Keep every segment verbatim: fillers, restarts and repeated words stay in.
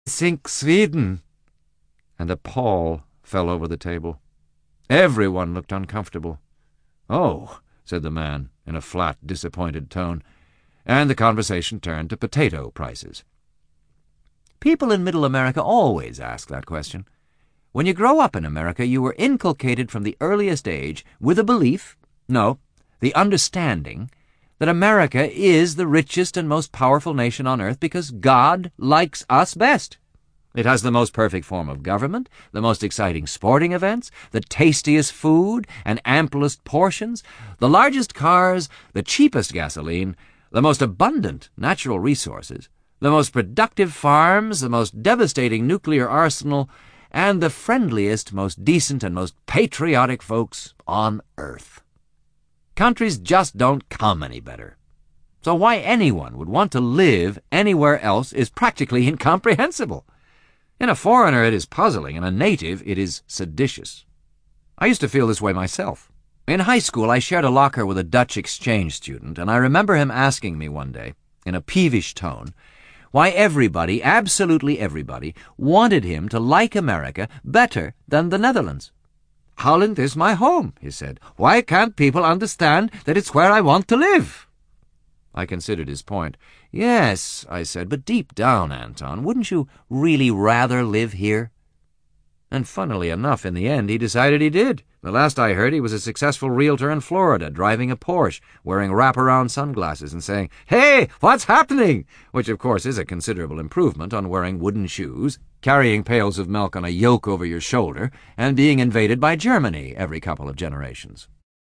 think Sweden." And a pall fell over the table. Everyone looked uncomfortable. "Oh," said the man in a flat, disappointed tone, and the conversation turned to potato prices. People in Middle America always ask that question. When you grow up in America, you were inculcated from the earliest age with a belief, no, the understanding, that America is the richest and most powerful nation on earth because God likes us best. It has the most perfect form of government, the most exciting sporting events, the tastiest food and amplest portions, the largest cars, the cheapest gasoline, the most abundant natural resources, the most productive farms, the most devastating nuclear arsenal, and the friendliest, most decent, and most patriotic folks on earth. Countries just don't come any better. So why anyone would want to live anywhere else is practically incomprehensible. In a foreigner it is puzzling, in a native it is seditious. I used to feel this way myself. In high school I shared a locker with a Dutch exchange student, and I remember him asking me one day, in a peevish tone, why everybody, absolutely everybody, wanted him to like America better than the Netherlands. "Holland is my home," he said. "Why can't people understand that it's where I want to live?" I considered his point. "Yes," I said, "but deep down, Anton, wouldn't you really rather live here?" And funnily enough, in the end, he decided he did. The last I heard, he was a successful realtor in Florida, driving a Porsche, wearing wraparound sunglasses and saying, "Hey, what's happening?" Which, of course, is a considerable improvement on wearing wooden shoes, carrying pails of milk on a yoke over your shoulder, and being invaded by Germany every couple of generations.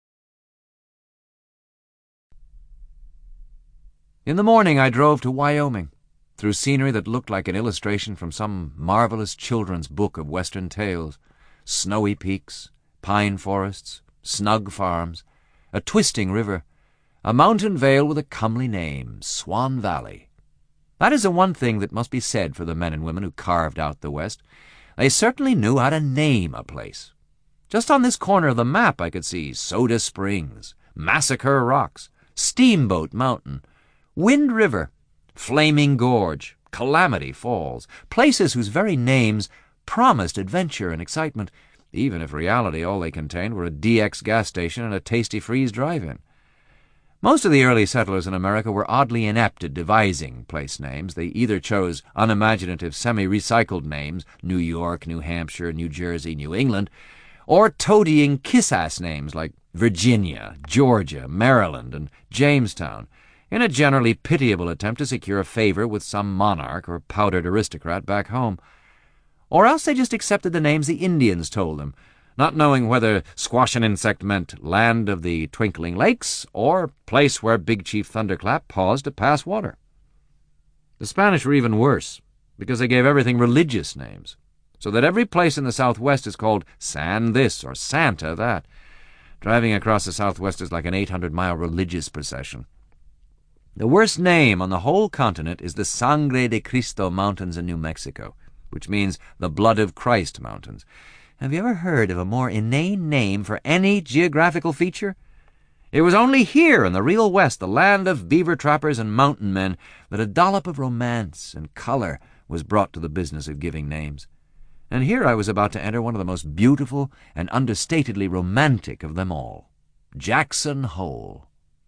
In the morning I drove to Wyoming, through scenery that looked like an illustration from some marvelous children's book of Western tales. Snowy peaks, pine forests, snug farms, a twisting river, a mountain vale with a comely name, Swan Valley. That is the one thing that must be said for the men and women who carved out the West. They certainly knew how to name a place. Just on this corner of the map I could see Soda Springs, Massacre Rocks, Steamboat Mountain, Wind River, Flaming Gorge, Calamity Falls, places whose very names promised adventure and excitement, even if reality all they contained were a D X gas station and a Tasty Freeze drive-in. Most of the early settlers in America were oddly inept at devising place names. They either chose unimaginative semi-recycled names, New York, New Hampshire, New Jersey, New England, or toadying kiss-ass names like Virginia, Georgia, Maryland, and Jamestown, in a generally pitiable attempt to secure a favor with some monarch or powdered aristocrat back home. Or else they just accepted the names the Indians told them, not knowing whether Squashin' Insect meant land of the twinkling lakes or place where Big Chief Thunderclap paused to pass water. The Spanish were even worse, because they gave everything religious names, so that every place in the Southwest is called San this or Santa that. Driving across the Southwest is like an eight hundred mile religious procession. The worst name on the whole continent is the Sangre de Cristo Mountains in New Mexico, which means the Blood of Christ Mountains. Have you ever heard of a more inane name for any geographical feature? It was only here in the real West, the land of beaver trappers and mountain men, that a dollop of romance and color was brought to the business of giving names. And here I was about to enter one of the most beautiful and understatedly romantic of them all, Jackson Hole.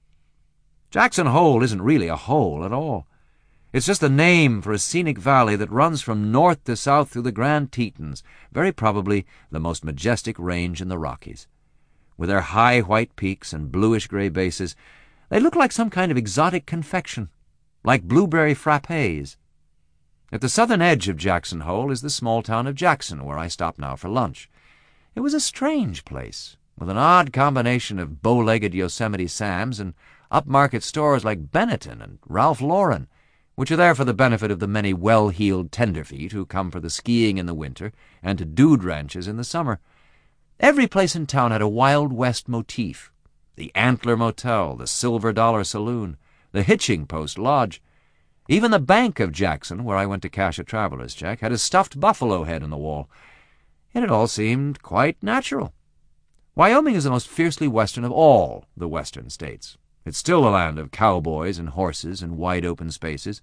Jackson Hole isn't really a hole at all. It's just a name for a scenic valley that runs from north to south through the Grand Tetons, very probably the most majestic range in the Rockies. With their high white peaks and bluish-gray bases, they look like some kind of exotic confection, like blueberry frappés. At the southern edge of Jackson Hole is the small town of Jackson, where I stop now for lunch. It was a strange place, with an odd combination of bow-legged Yosemite Sams and upmarket stores like Benetton and Ralph Lauren, which are there for the benefit of the many well-heeled tenderfeet who come for the skiing in the winter and to dude ranches in the summer. Every place in town had a Wild West motif: the Antler Motel, the Silver Dollar Saloon, the Hitching Post Lodge. Even the Bank of Jackson, where I went to cash a traveler's check, had a stuffed buffalo head on the wall. And it all seemed quite natural. Wyoming is the most fiercely western of all the western states. It's still a land of cowboys and horses and wide-open spaces,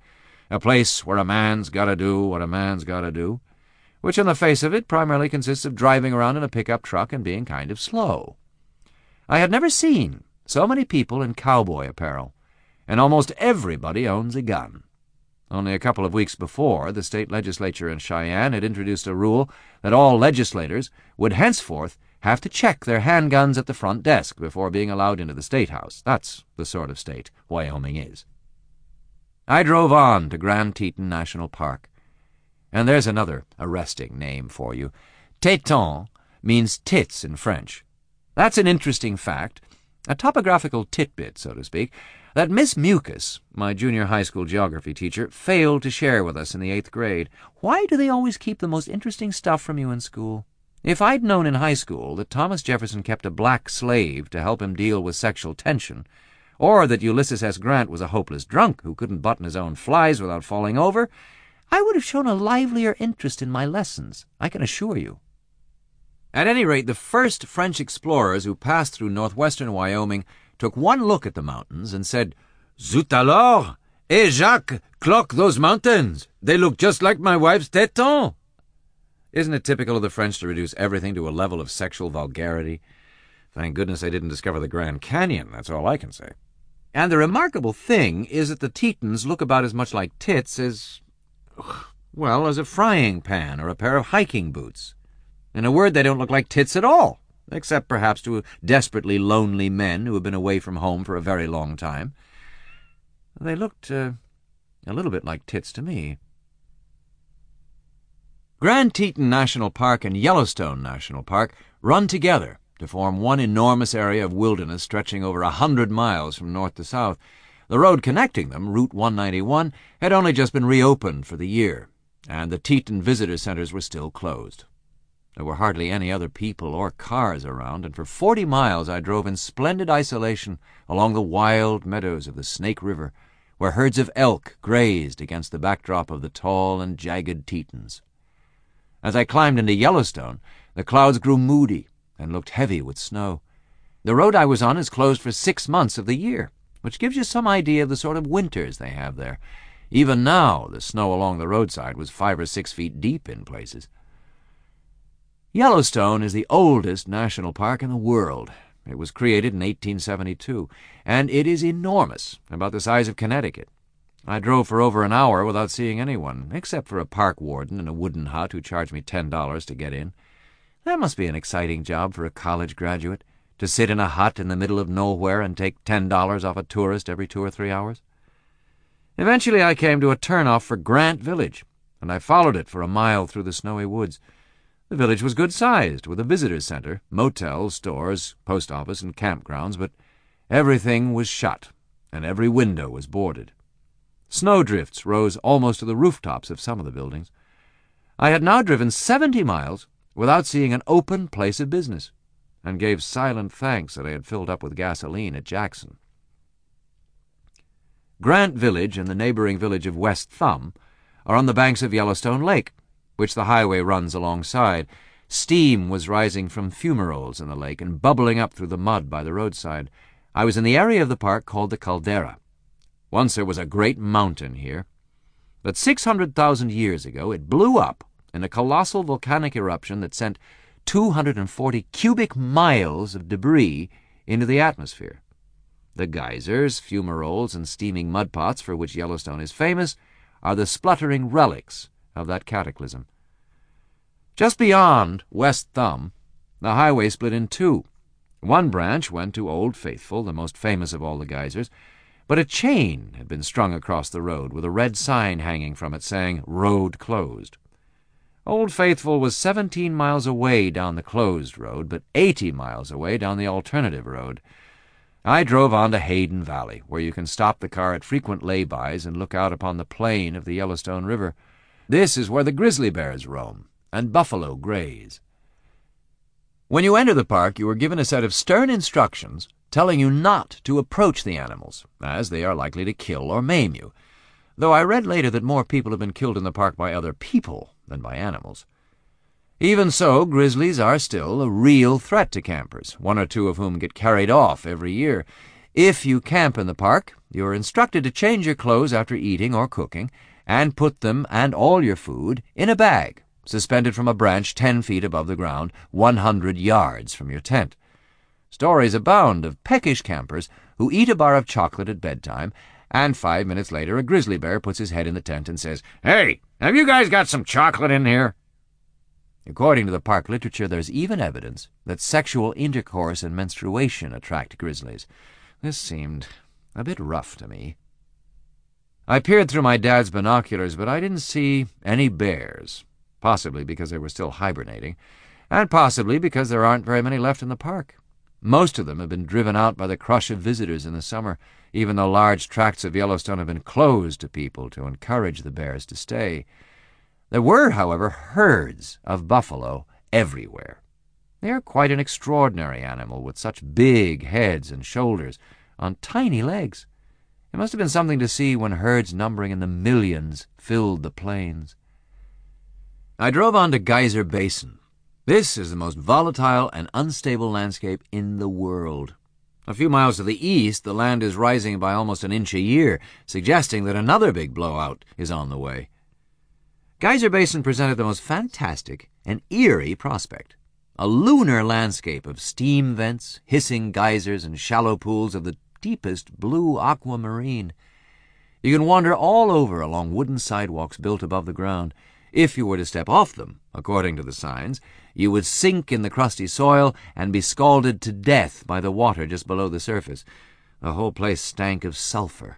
a place where a man's gotta do what a man's gotta do, which on the face of it primarily consists of driving around in a pickup truck and being kind of slow. I had never seen so many people in cowboy apparel, and almost everybody owns a gun. Only a couple of weeks before, the state legislature in Cheyenne had introduced a rule that all legislators would henceforth have to check their handguns at the front desk before being allowed into the State House. That's the sort of state Wyoming is. I drove on to Grand Teton National Park. And there's another arresting name for you. Téton means tits in French. That's an interesting fact, a topographical titbit, so to speak, that Miss Mucus, my junior high school geography teacher, failed to share with us in the eighth grade. Why do they always keep the most interesting stuff from you in school? If I'd known in high school that Thomas Jefferson kept a black slave to help him deal with sexual tension, or that Ulysses S. Grant was a hopeless drunk who couldn't button his own flies without falling over, I would have shown a livelier interest in my lessons, I can assure you. At any rate, the first French explorers who passed through northwestern Wyoming took one look at the mountains and said, "Zut alors! Eh, Jacques, clock those mountains! They look just like my wife's tétons!" Isn't it typical of the French to reduce everything to a level of sexual vulgarity? Thank goodness they didn't discover the Grand Canyon, that's all I can say. And the remarkable thing is that the Tetons look about as much like tits as, well, as a frying pan or a pair of hiking boots. In a word, they don't look like tits at all, except perhaps to desperately lonely men who have been away from home for a very long time. They looked uh, a little bit like tits to me. Grand Teton National Park and Yellowstone National Park run together to form one enormous area of wilderness stretching over a hundred miles from north to south. The road connecting them, Route one ninety-one, had only just been reopened for the year, and the Teton visitor centers were still closed. There were hardly any other people or cars around, and for forty miles I drove in splendid isolation along the wild meadows of the Snake River, where herds of elk grazed against the backdrop of the tall and jagged Tetons. As I climbed into Yellowstone, the clouds grew moody and looked heavy with snow. The road I was on is closed for six months of the year, which gives you some idea of the sort of winters they have there. Even now, the snow along the roadside was five or six feet deep in places. Yellowstone is the oldest national park in the world. It was created in eighteen seventy-two, and it is enormous, about the size of Connecticut. I drove for over an hour without seeing anyone, except for a park warden in a wooden hut who charged me ten dollars to get in. That must be an exciting job for a college graduate, to sit in a hut in the middle of nowhere and take ten dollars off a tourist every two or three hours. Eventually I came to a turnoff for Grant Village, and I followed it for a mile through the snowy woods. The village was good-sized, with a visitor's center, motels, stores, post office, and campgrounds, but everything was shut, and every window was boarded. Snowdrifts rose almost to the rooftops of some of the buildings. I had now driven seventy miles without seeing an open place of business, and gave silent thanks that I had filled up with gasoline at Jackson. Grant Village and the neighboring village of West Thumb are on the banks of Yellowstone Lake, which the highway runs alongside. Steam was rising from fumaroles in the lake and bubbling up through the mud by the roadside. I was in the area of the park called the Caldera. Once there was a great mountain here, but six hundred thousand years ago it blew up in a colossal volcanic eruption that sent two hundred forty cubic miles of debris into the atmosphere. The geysers, fumaroles, and steaming mudpots for which Yellowstone is famous are the spluttering relics of that cataclysm. Just beyond West Thumb, the highway split in two. One branch went to Old Faithful, the most famous of all the geysers, but a chain had been strung across the road with a red sign hanging from it saying, "Road Closed." Old Faithful was seventeen miles away down the closed road, but eighty miles away down the alternative road. I drove on to Hayden Valley, where you can stop the car at frequent lay-bys and look out upon the plain of the Yellowstone River. This is where the grizzly bears roam, and buffalo graze. When you enter the park, you are given a set of stern instructions telling you not to approach the animals, as they are likely to kill or maim you, though I read later that more people have been killed in the park by other people than by animals. Even so, grizzlies are still a real threat to campers, one or two of whom get carried off every year. If you camp in the park, you are instructed to change your clothes after eating or cooking, and put them and all your food in a bag, suspended from a branch ten feet above the ground, one hundred yards from your tent. Stories abound of peckish campers who eat a bar of chocolate at bedtime, and five minutes later a grizzly bear puts his head in the tent and says, "Hey, have you guys got some chocolate in here?" According to the park literature, there's even evidence that sexual intercourse and menstruation attract grizzlies. This seemed a bit rough to me. I peered through my dad's binoculars, but I didn't see any bears, possibly because they were still hibernating, and possibly because there aren't very many left in the park. Most of them have been driven out by the crush of visitors in the summer, even though large tracts of Yellowstone have been closed to people to encourage the bears to stay. There were, however, herds of buffalo everywhere. They are quite an extraordinary animal, with such big heads and shoulders on tiny legs. It must have been something to see when herds numbering in the millions filled the plains. I drove on to Geyser Basin. This is the most volatile and unstable landscape in the world. A few miles to the east, the land is rising by almost an inch a year, suggesting that another big blowout is on the way. Geyser Basin presented the most fantastic and eerie prospect. A lunar landscape of steam vents, hissing geysers, and shallow pools of the deepest blue aquamarine. You can wander all over along wooden sidewalks built above the ground. If you were to step off them, according to the signs, you would sink in the crusty soil and be scalded to death by the water just below the surface. The whole place stank of sulfur.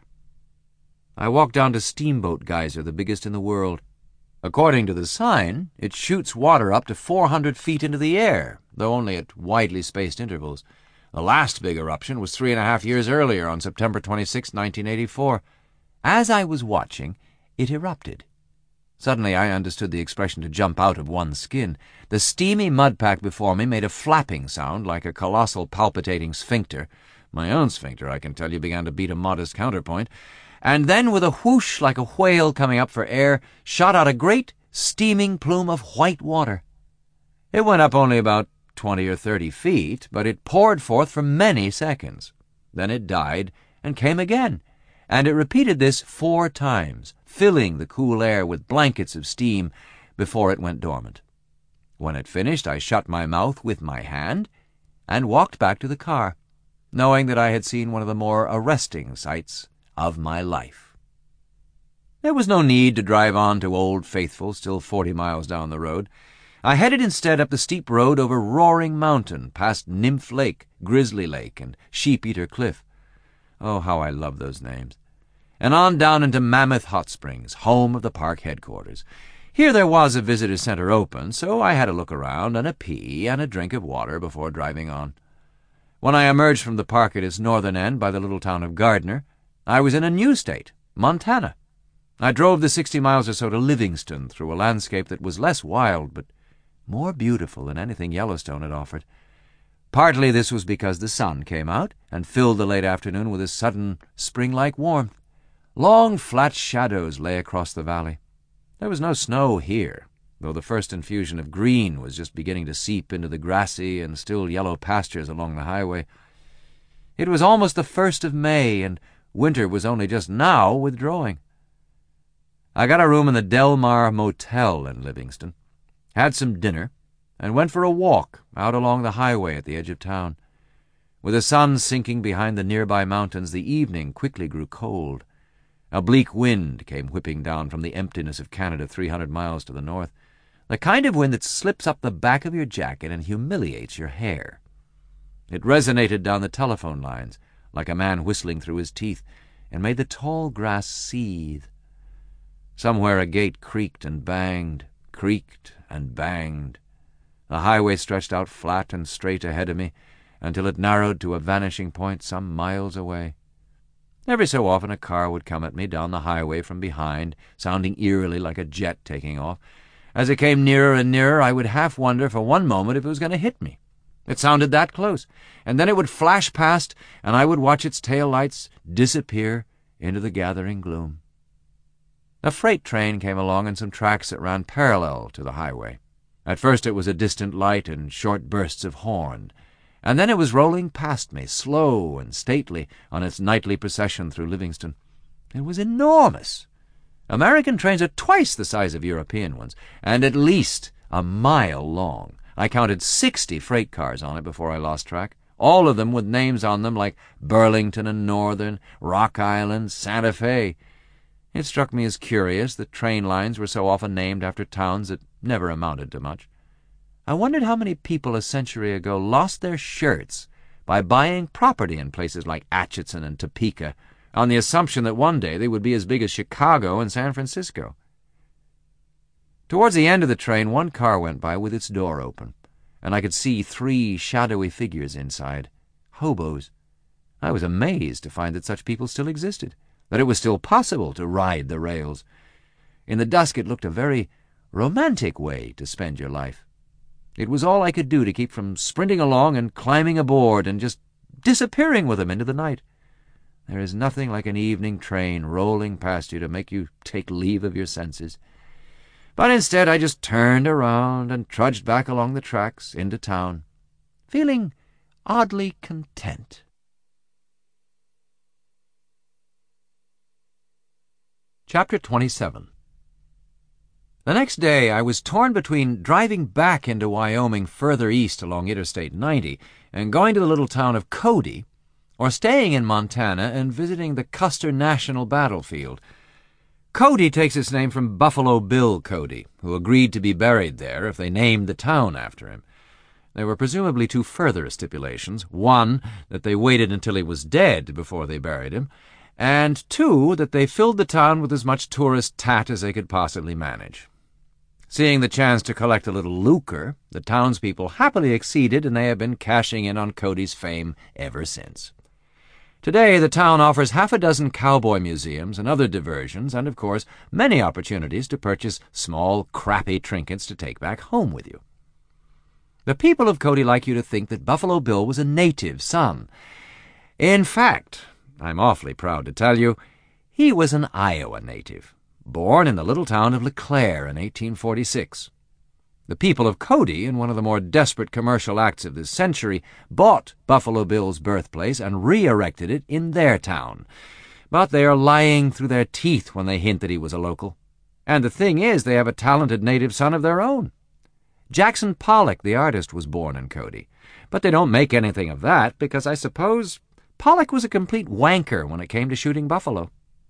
I walked down to Steamboat Geyser, the biggest in the world. According to the sign, it shoots water up to four hundred feet into the air, though only at widely spaced intervals. The last big eruption was three and a half years earlier, on September twenty-sixth, nineteen eighty-four. As I was watching, it erupted. Suddenly I understood the expression to jump out of one's skin. The steamy mudpack before me made a flapping sound like a colossal palpitating sphincter. My own sphincter, I can tell you, began to beat a modest counterpoint. And then, with a whoosh like a whale coming up for air, shot out a great steaming plume of white water. It went up only about twenty or thirty feet, but it poured forth for many seconds. Then it died and came again, and it repeated this four times, filling the cool air with blankets of steam before it went dormant. When it finished, I shut my mouth with my hand and walked back to the car, knowing that I had seen one of the more arresting sights of my life. There was no need to drive on to Old Faithful, still forty miles down the road. I headed instead up the steep road over Roaring Mountain, past Nymph Lake, Grizzly Lake, and Sheep-Eater Cliff. Oh, how I love those names. And on down into Mammoth Hot Springs, home of the park headquarters. Here there was a visitor center open, so I had a look around and a pee and a drink of water before driving on. When I emerged from the park at its northern end by the little town of Gardner, I was in a new state, Montana. I drove the sixty miles or so to Livingston through a landscape that was less wild but more beautiful than anything Yellowstone had offered. Partly this was because the sun came out and filled the late afternoon with a sudden spring-like warmth. Long, flat shadows lay across the valley. There was no snow here, though the first infusion of green was just beginning to seep into the grassy and still yellow pastures along the highway. It was almost the first of May, and winter was only just now withdrawing. I got a room in the Del Mar Motel in Livingston, had some dinner, and went for a walk out along the highway at the edge of town. With the sun sinking behind the nearby mountains, the evening quickly grew cold. A bleak wind came whipping down from the emptiness of Canada three hundred miles to the north, the kind of wind that slips up the back of your jacket and humiliates your hair. It resonated down the telephone lines, like a man whistling through his teeth, and made the tall grass seethe. Somewhere a gate creaked and banged, creaked and banged. The highway stretched out flat and straight ahead of me, until it narrowed to a vanishing point some miles away. Every so often a car would come at me down the highway from behind, sounding eerily like a jet taking off. As it came nearer and nearer, I would half wonder for one moment if it was going to hit me. It sounded that close, and then it would flash past, and I would watch its tail lights disappear into the gathering gloom. A freight train came along on some tracks that ran parallel to the highway. At first it was a distant light and short bursts of horn, and then it was rolling past me, slow and stately, on its nightly procession through Livingston. It was enormous, American trains are twice the size of European ones, and at least a mile long. I counted sixty freight cars on it before I lost track, all of them with names on them like Burlington and Northern, Rock Island, Santa Fe. It struck me as curious that train lines were so often named after towns that never amounted to much. I wondered how many people a century ago lost their shirts by buying property in places like Atchison and Topeka, on the assumption that one day they would be as big as Chicago and San Francisco. Towards the end of the train, one car went by with its door open, and I could see three shadowy figures inside, hobos. I was amazed to find that such people still existed, that it was still possible to ride the rails. In the dusk it looked a very romantic way to spend your life. It was all I could do to keep from sprinting along and climbing aboard and just disappearing with them into the night. There is nothing like an evening train rolling past you to make you take leave of your senses. But instead I just turned around and trudged back along the tracks into town, feeling oddly content. Chapter twenty-seven. The next day I was torn between driving back into Wyoming further east along Interstate ninety and going to the little town of Cody, or staying in Montana and visiting the Custer National Battlefield. Cody takes its name from Buffalo Bill Cody, who agreed to be buried there if they named the town after him. There were presumably two further stipulations. One, that they waited until he was dead before they buried him, and two, that they filled the town with as much tourist tat as they could possibly manage. Seeing the chance to collect a little lucre, the townspeople happily acceded, and they have been cashing in on Cody's fame ever since. Today, the town offers half a dozen cowboy museums and other diversions, and, of course, many opportunities to purchase small, crappy trinkets to take back home with you. The people of Cody like you to think that Buffalo Bill was a native son. In fact, I'm awfully proud to tell you, he was an Iowa native, born in the little town of LeClaire in eighteen forty-six. The people of Cody, in one of the more desperate commercial acts of this century, bought Buffalo Bill's birthplace and re-erected it in their town. But they are lying through their teeth when they hint that he was a local. And the thing is, they have a talented native son of their own. Jackson Pollock, the artist, was born in Cody. But they don't make anything of that, because I suppose Pollock was a complete wanker when it came to shooting buffalo.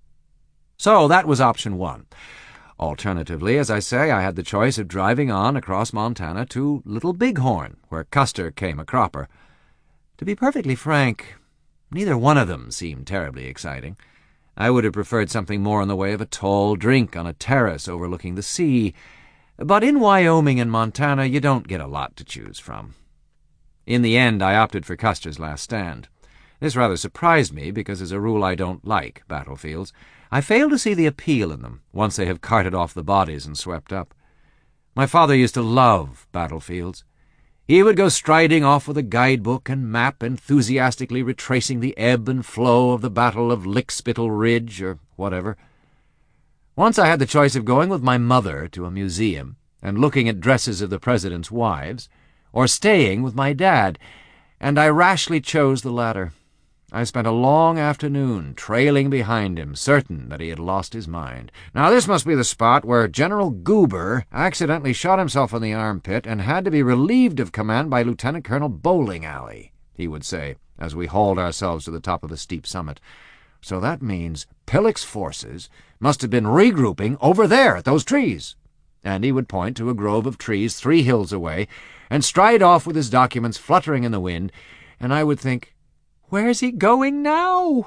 So that was option one. Alternatively, as I say, I had the choice of driving on across Montana to Little Bighorn, where Custer came a cropper. To be perfectly frank, neither one of them seemed terribly exciting. I would have preferred something more in the way of a tall drink on a terrace overlooking the sea, but in Wyoming and Montana you don't get a lot to choose from. In the end, I opted for Custer's Last Stand. This rather surprised me, because as a rule I don't like battlefields. I fail to see the appeal in them once they have carted off the bodies and swept up. My father used to love battlefields. He would go striding off with a guidebook and map, enthusiastically retracing the ebb and flow of the Battle of Lickspittle Ridge, or whatever. Once I had the choice of going with my mother to a museum and looking at dresses of the president's wives, or staying with my dad, and I rashly chose the latter. I spent a long afternoon trailing behind him, certain that he had lost his mind. Now this must be the spot where General Goober accidentally shot himself in the armpit and had to be relieved of command by Lieutenant Colonel Bowling Alley, he would say, as we hauled ourselves to the top of the steep summit. So that means Pillock's forces must have been regrouping over there at those trees. And he would point to a grove of trees three hills away and stride off with his documents fluttering in the wind, and I would think, where's he going now?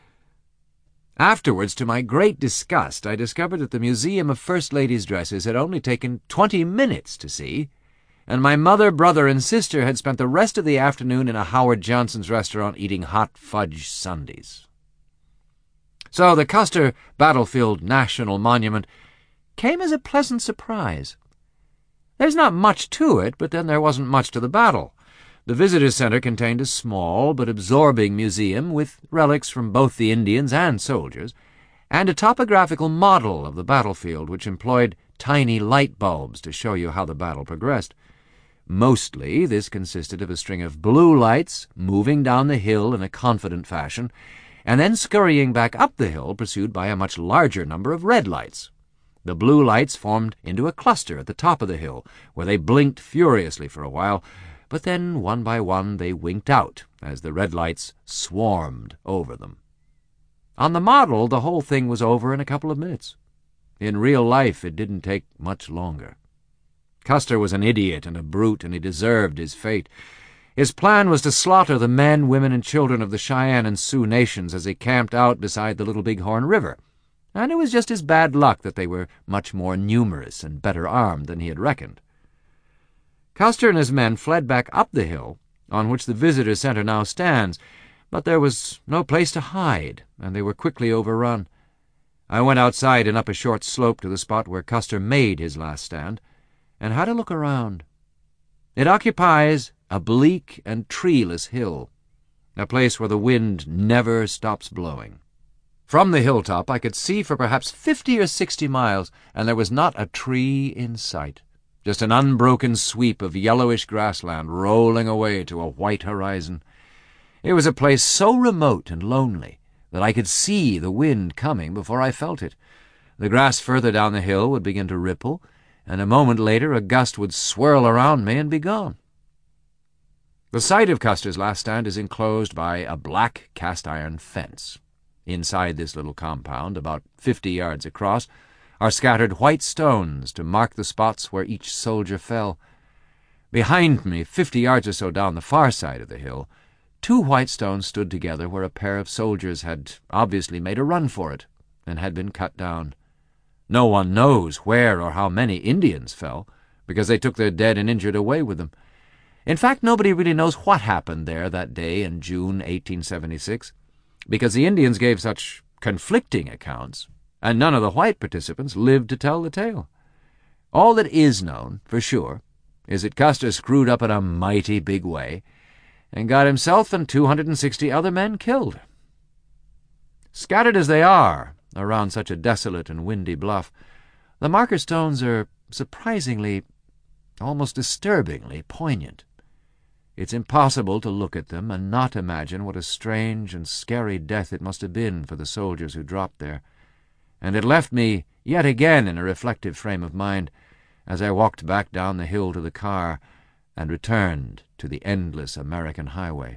Afterwards, to my great disgust, I discovered that the Museum of First Ladies' Dresses had only taken twenty minutes to see, and my mother, brother, and sister had spent the rest of the afternoon in a Howard Johnson's restaurant eating hot fudge sundaes. So the Custer Battlefield National Monument came as a pleasant surprise. There's not much to it, but then there wasn't much to the battle. The visitor center contained a small but absorbing museum with relics from both the Indians and soldiers, and a topographical model of the battlefield which employed tiny light bulbs to show you how the battle progressed. Mostly this consisted of a string of blue lights moving down the hill in a confident fashion, and then scurrying back up the hill, pursued by a much larger number of red lights. The blue lights formed into a cluster at the top of the hill, where they blinked furiously for a while, but then one by one they winked out as the red lights swarmed over them. On the model, the whole thing was over in a couple of minutes. In real life, it didn't take much longer. Custer was an idiot and a brute, and he deserved his fate. His plan was to slaughter the men, women, and children of the Cheyenne and Sioux nations as they camped out beside the Little Bighorn River, and it was just his bad luck that they were much more numerous and better armed than he had reckoned. Custer and his men fled back up the hill on which the visitor center now stands, but there was no place to hide, and they were quickly overrun. I went outside and up a short slope to the spot where Custer made his last stand, and had a look around. It occupies a bleak and treeless hill, a place where the wind never stops blowing. From the hilltop I could see for perhaps fifty or sixty miles, and there was not a tree in sight, just an unbroken sweep of yellowish grassland rolling away to a white horizon. It was a place so remote and lonely that I could see the wind coming before I felt it. The grass further down the hill would begin to ripple, and a moment later a gust would swirl around me and be gone. The site of Custer's last stand is enclosed by a black cast-iron fence. Inside this little compound, about fifty yards across, are scattered white stones to mark the spots where each soldier fell. Behind me, fifty yards or so down the far side of the hill, two white stones stood together where a pair of soldiers had obviously made a run for it and had been cut down. No one knows where or how many Indians fell, because they took their dead and injured away with them. In fact, nobody really knows what happened there that day in June eighteen seventy-six, because the Indians gave such conflicting accounts, and none of the white participants lived to tell the tale. All that is known, for sure, is that Custer screwed up in a mighty big way, and got himself and two hundred and sixty other men killed. Scattered as they are around such a desolate and windy bluff, the marker stones are surprisingly, almost disturbingly poignant. It's impossible to look at them and not imagine what a strange and scary death it must have been for the soldiers who dropped there, and it left me yet again in a reflective frame of mind as I walked back down the hill to the car and returned to the endless American highway.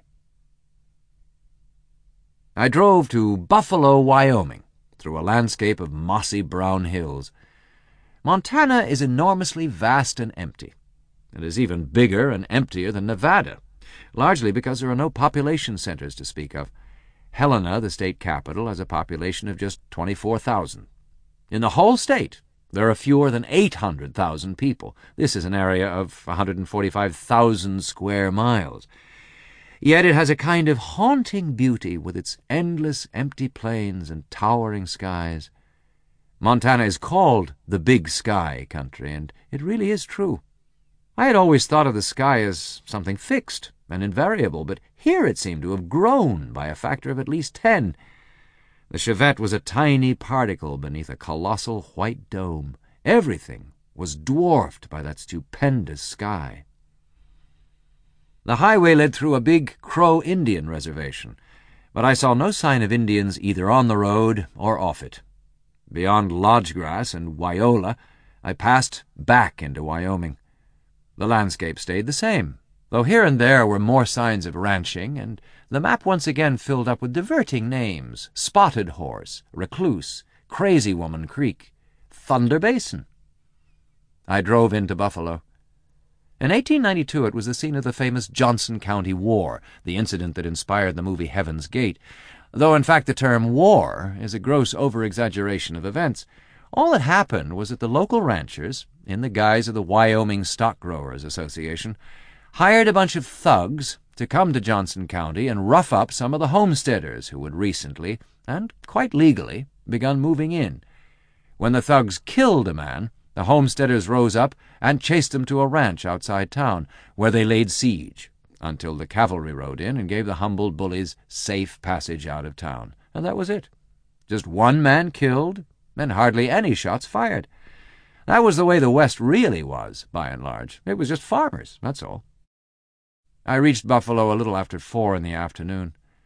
I drove to Buffalo, Wyoming, through a landscape of mossy brown hills. Montana is enormously vast and empty. It is even bigger and emptier than Nevada, largely because there are no population centers to speak of. Helena, the state capital, has a population of just twenty-four thousand. In the whole state, there are fewer than eight hundred thousand people. This is an area of one hundred forty-five thousand square miles. Yet it has a kind of haunting beauty with its endless empty plains and towering skies. Montana is called the Big Sky country, and it really is true. I had always thought of the sky as something fixed and invariable, but here it seemed to have grown by a factor of at least ten. The Chevette was a tiny particle beneath a colossal white dome. Everything was dwarfed by that stupendous sky. The highway led through a big Crow Indian reservation, but I saw no sign of Indians either on the road or off it. Beyond Lodgegrass and Wyola, I passed back into Wyoming. The landscape stayed the same, though here and there were more signs of ranching, and the map once again filled up with diverting names: Spotted Horse, Recluse, Crazy Woman Creek, Thunder Basin. I drove into Buffalo. In eighteen ninety-two it was the scene of the famous Johnson County War, the incident that inspired the movie Heaven's Gate, though in fact the term war is a gross over-exaggeration of events. All that happened was that the local ranchers, in the guise of the Wyoming Stock Growers Association, hired a bunch of thugs to come to Johnson County and rough up some of the homesteaders who had recently, and quite legally, begun moving in. When the thugs killed a man, the homesteaders rose up and chased them to a ranch outside town, where they laid siege, until the cavalry rode in and gave the humbled bullies safe passage out of town. And that was it. Just one man killed, and hardly any shots fired. That was the way the West really was, by and large. It was just farmers, that's all. I reached Buffalo a little after four in the afternoon.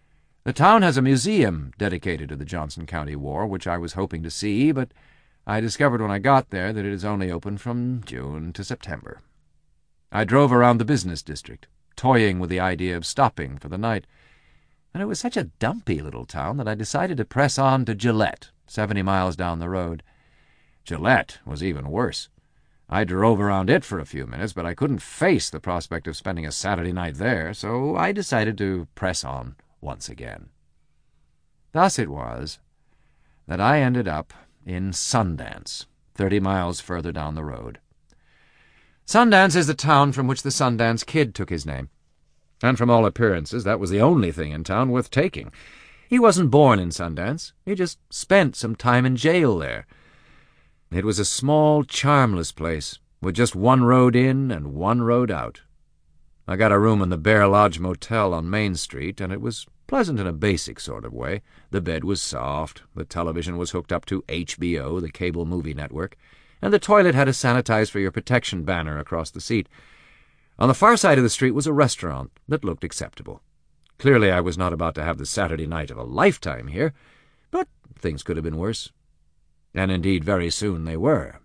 The town has a museum dedicated to the Johnson County War, which I was hoping to see, but I discovered when I got there that it is only open from June to September. I drove around the business district, toying with the idea of stopping for the night, and it was such a dumpy little town that I decided to press on to Gillette, seventy miles down the road. Gillette was even worse. I drove around it for a few minutes, but I couldn't face the prospect of spending a Saturday night there, so I decided to press on once again. Thus it was that I ended up in Sundance, thirty miles further down the road. Sundance is the town from which the Sundance Kid took his name, and from all appearances that was the only thing in town worth taking. He wasn't born in Sundance, he just spent some time in jail there. It was a small, charmless place, with just one road in and one road out. I got a room in the Bear Lodge Motel on Main Street, and it was pleasant in a basic sort of way. The bed was soft, the television was hooked up to H B O, the cable movie network, and the toilet had a sanitize for your protection banner across the seat. On the far side of the street was a restaurant that looked acceptable. Clearly I was not about to have the Saturday night of a lifetime here, but things could have been worse. And indeed very soon they were.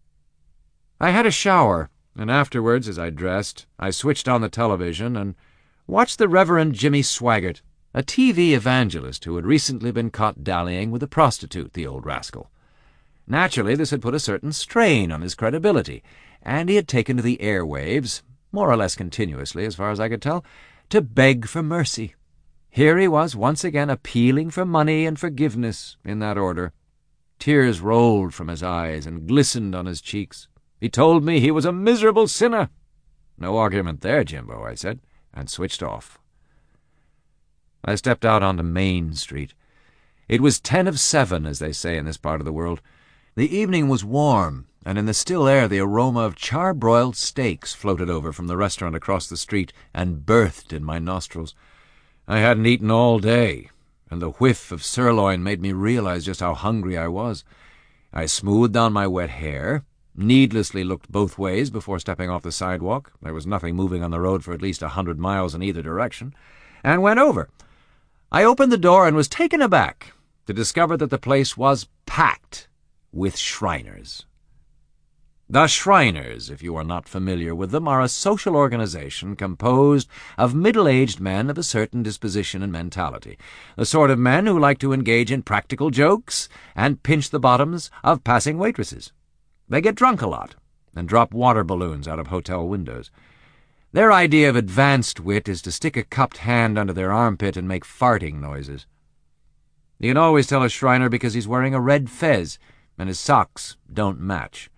I had a shower, and afterwards, as I dressed, I switched on the television and watched the Reverend Jimmy Swaggart, a T V evangelist who had recently been caught dallying with a prostitute, the old rascal. Naturally, this had put a certain strain on his credibility, and he had taken to the airwaves, more or less continuously as far as I could tell, to beg for mercy. Here he was once again appealing for money and forgiveness in that order. Tears rolled from his eyes and glistened on his cheeks. He told me he was a miserable sinner. No argument there, Jimbo, I said, and switched off. I stepped out onto Main Street. It was ten of seven, as they say in this part of the world. The evening was warm, and in the still air the aroma of charbroiled steaks floated over from the restaurant across the street and birthed in my nostrils. I hadn't eaten all day, and the whiff of sirloin made me realize just how hungry I was. I smoothed down my wet hair, needlessly looked both ways before stepping off the sidewalk — there was nothing moving on the road for at least a hundred miles in either direction — and went over. I opened the door and was taken aback to discover that the place was packed with Shriners. The Shriners, if you are not familiar with them, are a social organization composed of middle-aged men of a certain disposition and mentality, the sort of men who like to engage in practical jokes and pinch the bottoms of passing waitresses. They get drunk a lot and drop water balloons out of hotel windows. Their idea of advanced wit is to stick a cupped hand under their armpit and make farting noises. You can always tell a Shriner because he's wearing a red fez, and his socks don't match.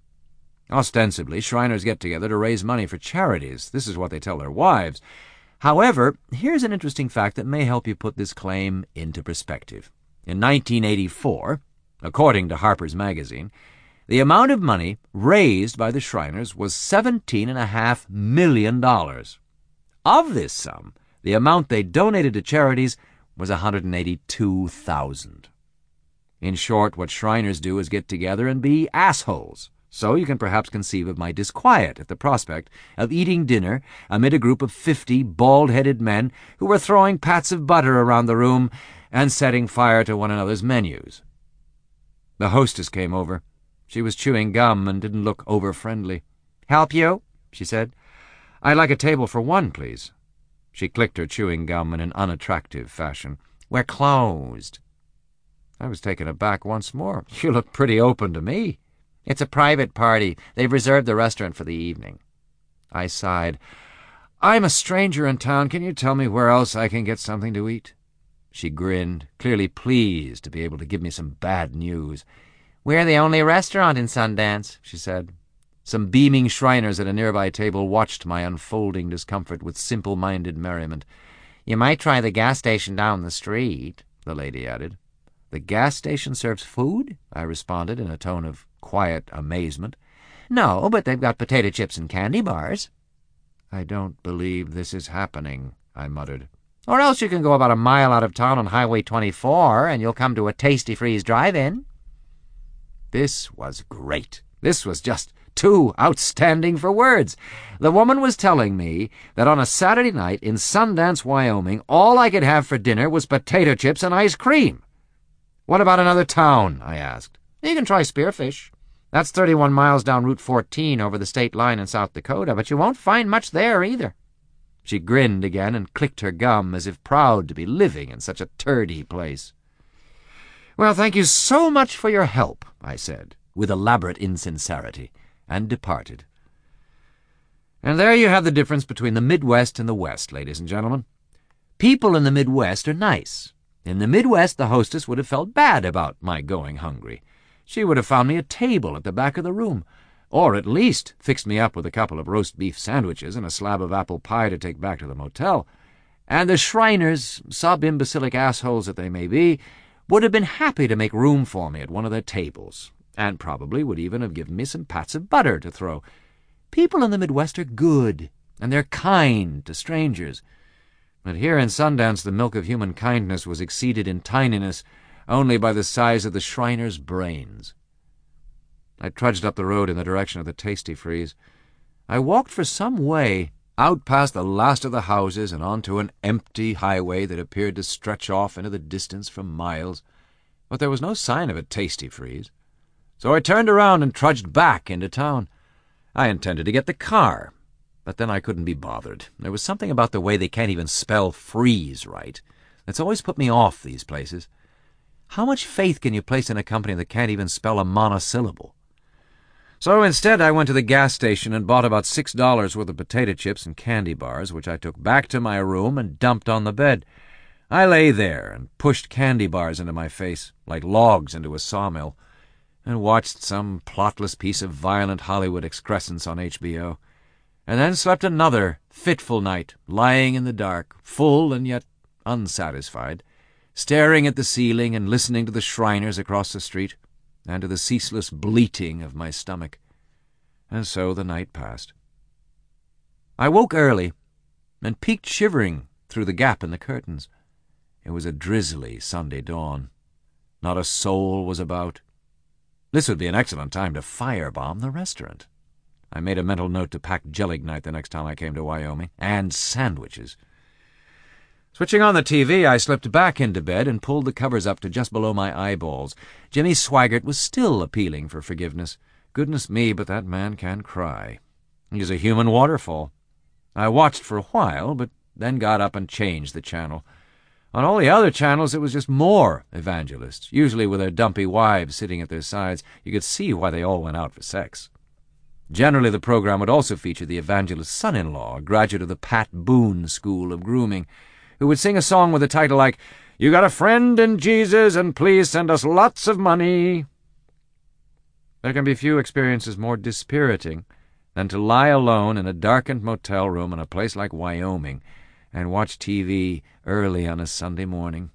Ostensibly, Shriners get together to raise money for charities. This is what they tell their wives. However, here's an interesting fact that may help you put this claim into perspective. In nineteen eighty-four, according to Harper's Magazine, the amount of money raised by the Shriners was seventeen and a half million dollars. Of this sum, the amount they donated to charities was one hundred eighty-two thousand. In short, what Shriners do is get together and be assholes. So you can perhaps conceive of my disquiet at the prospect of eating dinner amid a group of fifty bald-headed men who were throwing pats of butter around the room and setting fire to one another's menus. The hostess came over. She was chewing gum and didn't look over-friendly. "Help you?" she said. "I'd like a table for one, please." She clicked her chewing gum in an unattractive fashion. "We're closed." I was taken aback once more. "You look pretty open to me." "It's a private party. They've reserved the restaurant for the evening." I sighed. "I'm a stranger in town. Can you tell me where else I can get something to eat?" She grinned, clearly pleased to be able to give me some bad news. "We're the only restaurant in Sundance," she said. Some beaming Shriners at a nearby table watched my unfolding discomfort with simple-minded merriment. "You might try the gas station down the street," the lady added. "The gas station serves food?" I responded in a tone of quiet amazement. "No, but they've got potato chips and candy bars." "I don't believe this is happening," I muttered. "Or else you can go about a mile out of town on Highway twenty-four, and you'll come to a Tasty Freeze drive-in." This was great. This was just too outstanding for words. The woman was telling me that on a Saturday night in Sundance, Wyoming, all I could have for dinner was potato chips and ice cream. "What about another town?" I asked. "You can try Spearfish. That's thirty-one miles down Route fourteen over the state line in South Dakota, but you won't find much there either." She grinned again and clicked her gum as if proud to be living in such a turdy place. "Well, thank you so much for your help," I said, with elaborate insincerity, and departed. And there you have the difference between the Midwest and the West, ladies and gentlemen. People in the Midwest are nice. In the Midwest, the hostess would have felt bad about my going hungry. She would have found me a table at the back of the room, or at least fixed me up with a couple of roast beef sandwiches and a slab of apple pie to take back to the motel. And the Shriners, sub-imbecilic assholes that they may be, would have been happy to make room for me at one of their tables, and probably would even have given me some pats of butter to throw. People in the Midwest are good, and they're kind to strangers. But here in Sundance the milk of human kindness was exceeded in tininess only by the size of the Shriners' brains. I trudged up the road in the direction of the Tasty Freeze. I walked for some way, out past the last of the houses and onto an empty highway that appeared to stretch off into the distance for miles, but there was no sign of a Tasty Freeze. So I turned around and trudged back into town. I intended to get the car, but then I couldn't be bothered. There was something about the way they can't even spell freeze right that's always put me off these places. How much faith can you place in a company that can't even spell a monosyllable? So instead I went to the gas station and bought about six dollars worth of potato chips and candy bars, which I took back to my room and dumped on the bed. I lay there and pushed candy bars into my face, like logs into a sawmill, and watched some plotless piece of violent Hollywood excrescence on H B O, and then slept another fitful night, lying in the dark, full and yet unsatisfied, staring at the ceiling and listening to the Shriners across the street, and to the ceaseless bleating of my stomach. And so the night passed. I woke early, and peeked shivering through the gap in the curtains. It was a drizzly Sunday dawn. Not a soul was about. This would be an excellent time to firebomb the restaurant. I made a mental note to pack Gelignite the next time I came to Wyoming, and sandwiches. Switching on the T V, I slipped back into bed and pulled the covers up to just below my eyeballs. Jimmy Swaggart was still appealing for forgiveness. Goodness me, but that man can cry. He's a human waterfall. I watched for a while, but then got up and changed the channel. On all the other channels, it was just more evangelists, usually with their dumpy wives sitting at their sides. You could see why they all went out for sex. Generally, the program would also feature the evangelist's son-in-law, a graduate of the Pat Boone School of Grooming, who would sing a song with a title like, "You got a friend in Jesus, and please send us lots of money." There can be few experiences more dispiriting than to lie alone in a darkened motel room in a place like Wyoming and watch T V early on a Sunday morning.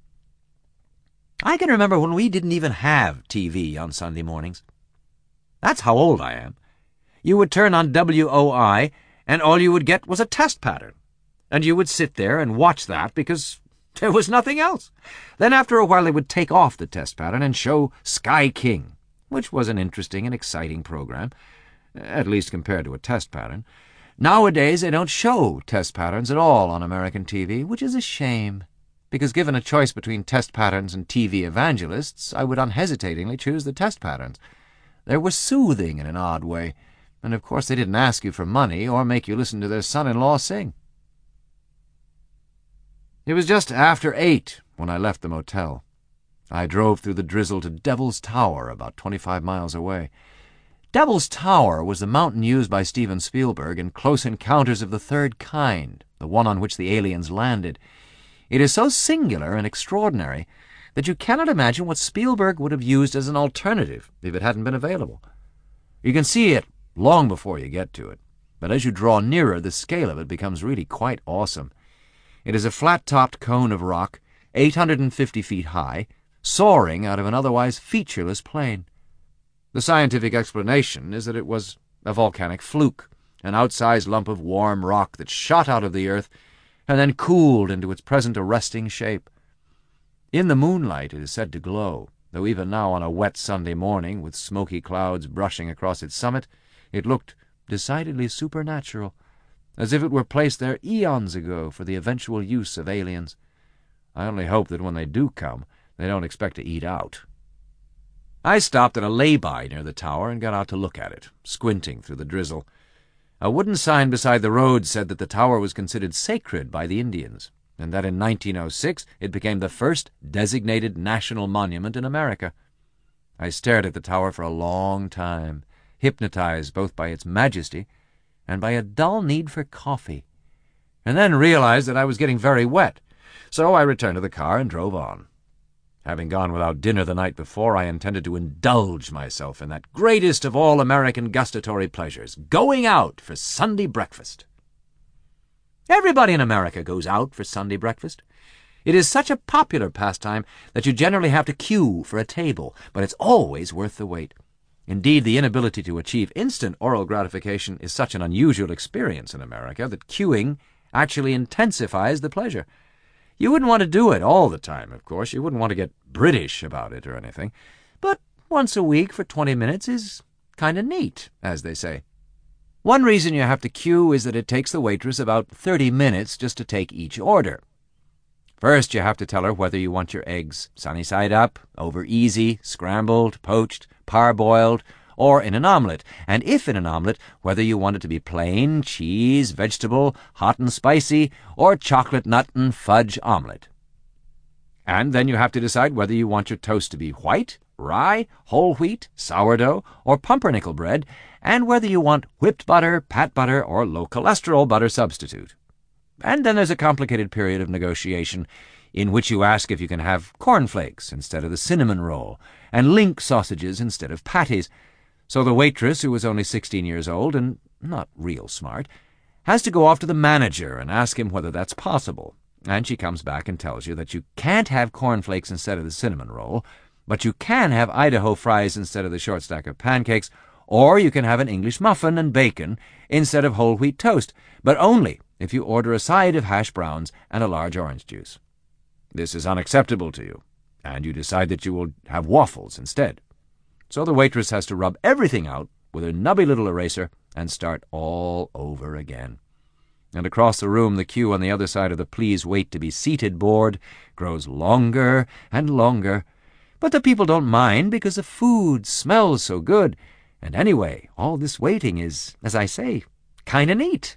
I can remember when we didn't even have T V on Sunday mornings. That's how old I am. You would turn on W O I, and all you would get was a test pattern. And you would sit there and watch that because there was nothing else. Then after a while they would take off the test pattern and show Sky King, which was an interesting and exciting program, at least compared to a test pattern. Nowadays they don't show test patterns at all on American T V, which is a shame, because given a choice between test patterns and T V evangelists, I would unhesitatingly choose the test patterns. They were soothing in an odd way, and of course they didn't ask you for money or make you listen to their son-in-law sing. It was just after eight when I left the motel. I drove through the drizzle to Devil's Tower, about twenty-five miles away. Devil's Tower was the mountain used by Steven Spielberg in Close Encounters of the Third Kind, the one on which the aliens landed. It is so singular and extraordinary that you cannot imagine what Spielberg would have used as an alternative if it hadn't been available. You can see it long before you get to it, but as you draw nearer, the scale of it becomes really quite awesome. It is a flat-topped cone of rock, eight hundred fifty feet high, soaring out of an otherwise featureless plain. The scientific explanation is that it was a volcanic fluke, an outsized lump of warm rock that shot out of the earth and then cooled into its present arresting shape. In the moonlight it is said to glow, though even now on a wet Sunday morning, with smoky clouds brushing across its summit, It looked decidedly supernatural, as if it were placed there eons ago for the eventual use of aliens. I only hope that when they do come, they don't expect to eat out. I stopped at a lay-by near the tower and got out to look at it, squinting through the drizzle. A wooden sign beside the road said that the tower was considered sacred by the Indians, and that in nineteen oh six it became the first designated national monument in America. I stared at the tower for a long time, hypnotized both by its majesty and by a dull need for coffee, and then realized that I was getting very wet, so I returned to the car and drove on. Having gone without dinner the night before, I intended to indulge myself in that greatest of all American gustatory pleasures, going out for Sunday breakfast. Everybody in America goes out for Sunday breakfast. It is such a popular pastime that you generally have to queue for a table, but it's always worth the wait. Indeed, the inability to achieve instant oral gratification is such an unusual experience in America that queuing actually intensifies the pleasure. You wouldn't want to do it all the time, of course. You wouldn't want to get British about it or anything. But once a week for twenty minutes is kind of neat, as they say. One reason you have to queue is that it takes the waitress about thirty minutes just to take each order. First, you have to tell her whether you want your eggs sunny side up, over easy, scrambled, poached, parboiled, or in an omelette, and if in an omelette, whether you want it to be plain, cheese, vegetable, hot and spicy, or chocolate nut and fudge omelette. And then you have to decide whether you want your toast to be white, rye, whole wheat, sourdough, or pumpernickel bread, and whether you want whipped butter, pat butter, or low-cholesterol butter substitute. And then there's a complicated period of negotiation in which you ask if you can have cornflakes instead of the cinnamon roll, and link sausages instead of patties. So the waitress, who was only sixteen years old and not real smart, has to go off to the manager and ask him whether that's possible. And she comes back and tells you that you can't have cornflakes instead of the cinnamon roll, but you can have Idaho fries instead of the short stack of pancakes, or you can have an English muffin and bacon instead of whole wheat toast, but only if you order a side of hash browns and a large orange juice. This is unacceptable to you, and you decide that you will have waffles instead. So the waitress has to rub everything out with her nubby little eraser and start all over again. And across the room, the queue on the other side of the please wait to be seated board grows longer and longer. But the people don't mind because the food smells so good. And anyway, all this waiting is, as I say, kind of neat.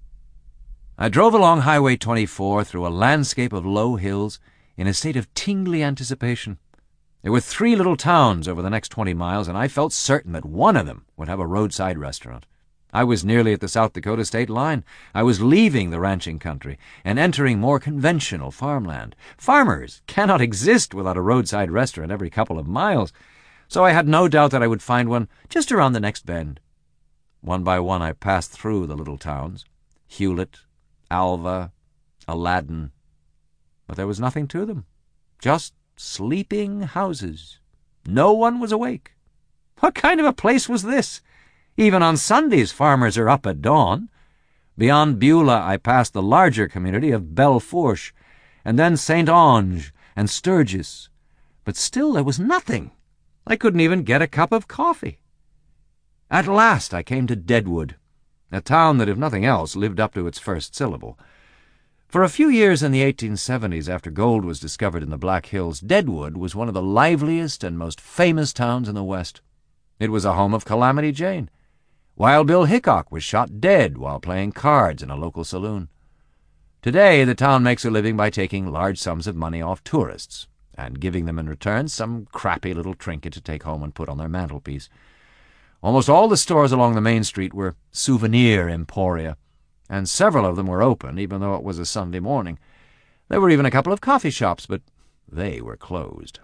I drove along Highway twenty-four through a landscape of low hills in a state of tingly anticipation. There were three little towns over the next twenty miles, and I felt certain that one of them would have a roadside restaurant. I was nearly at the South Dakota state line. I was leaving the ranching country and entering more conventional farmland. Farmers cannot exist without a roadside restaurant every couple of miles, so I had no doubt that I would find one just around the next bend. One by one I passed through the little towns, Hewlett, Alva, Aladdin, but there was nothing to them, just sleeping houses. No one was awake. What kind of a place was this? Even on Sundays, farmers are up at dawn. Beyond Beulah, I passed the larger community of Belle Fourche, and then Saint Onge and Sturgis. But still there was nothing. I couldn't even get a cup of coffee. At last I came to Deadwood, a town that, if nothing else, lived up to its first syllable. For a few years in the eighteen seventies, after gold was discovered in the Black Hills, Deadwood was one of the liveliest and most famous towns in the West. It was a home of Calamity Jane. Wild Bill Hickok was shot dead while playing cards in a local saloon. Today, the town makes a living by taking large sums of money off tourists and giving them in return some crappy little trinket to take home and put on their mantelpiece. Almost all the stores along the main street were souvenir emporia, and several of them were open, even though it was a Sunday morning. There were even a couple of coffee shops, but they were closed.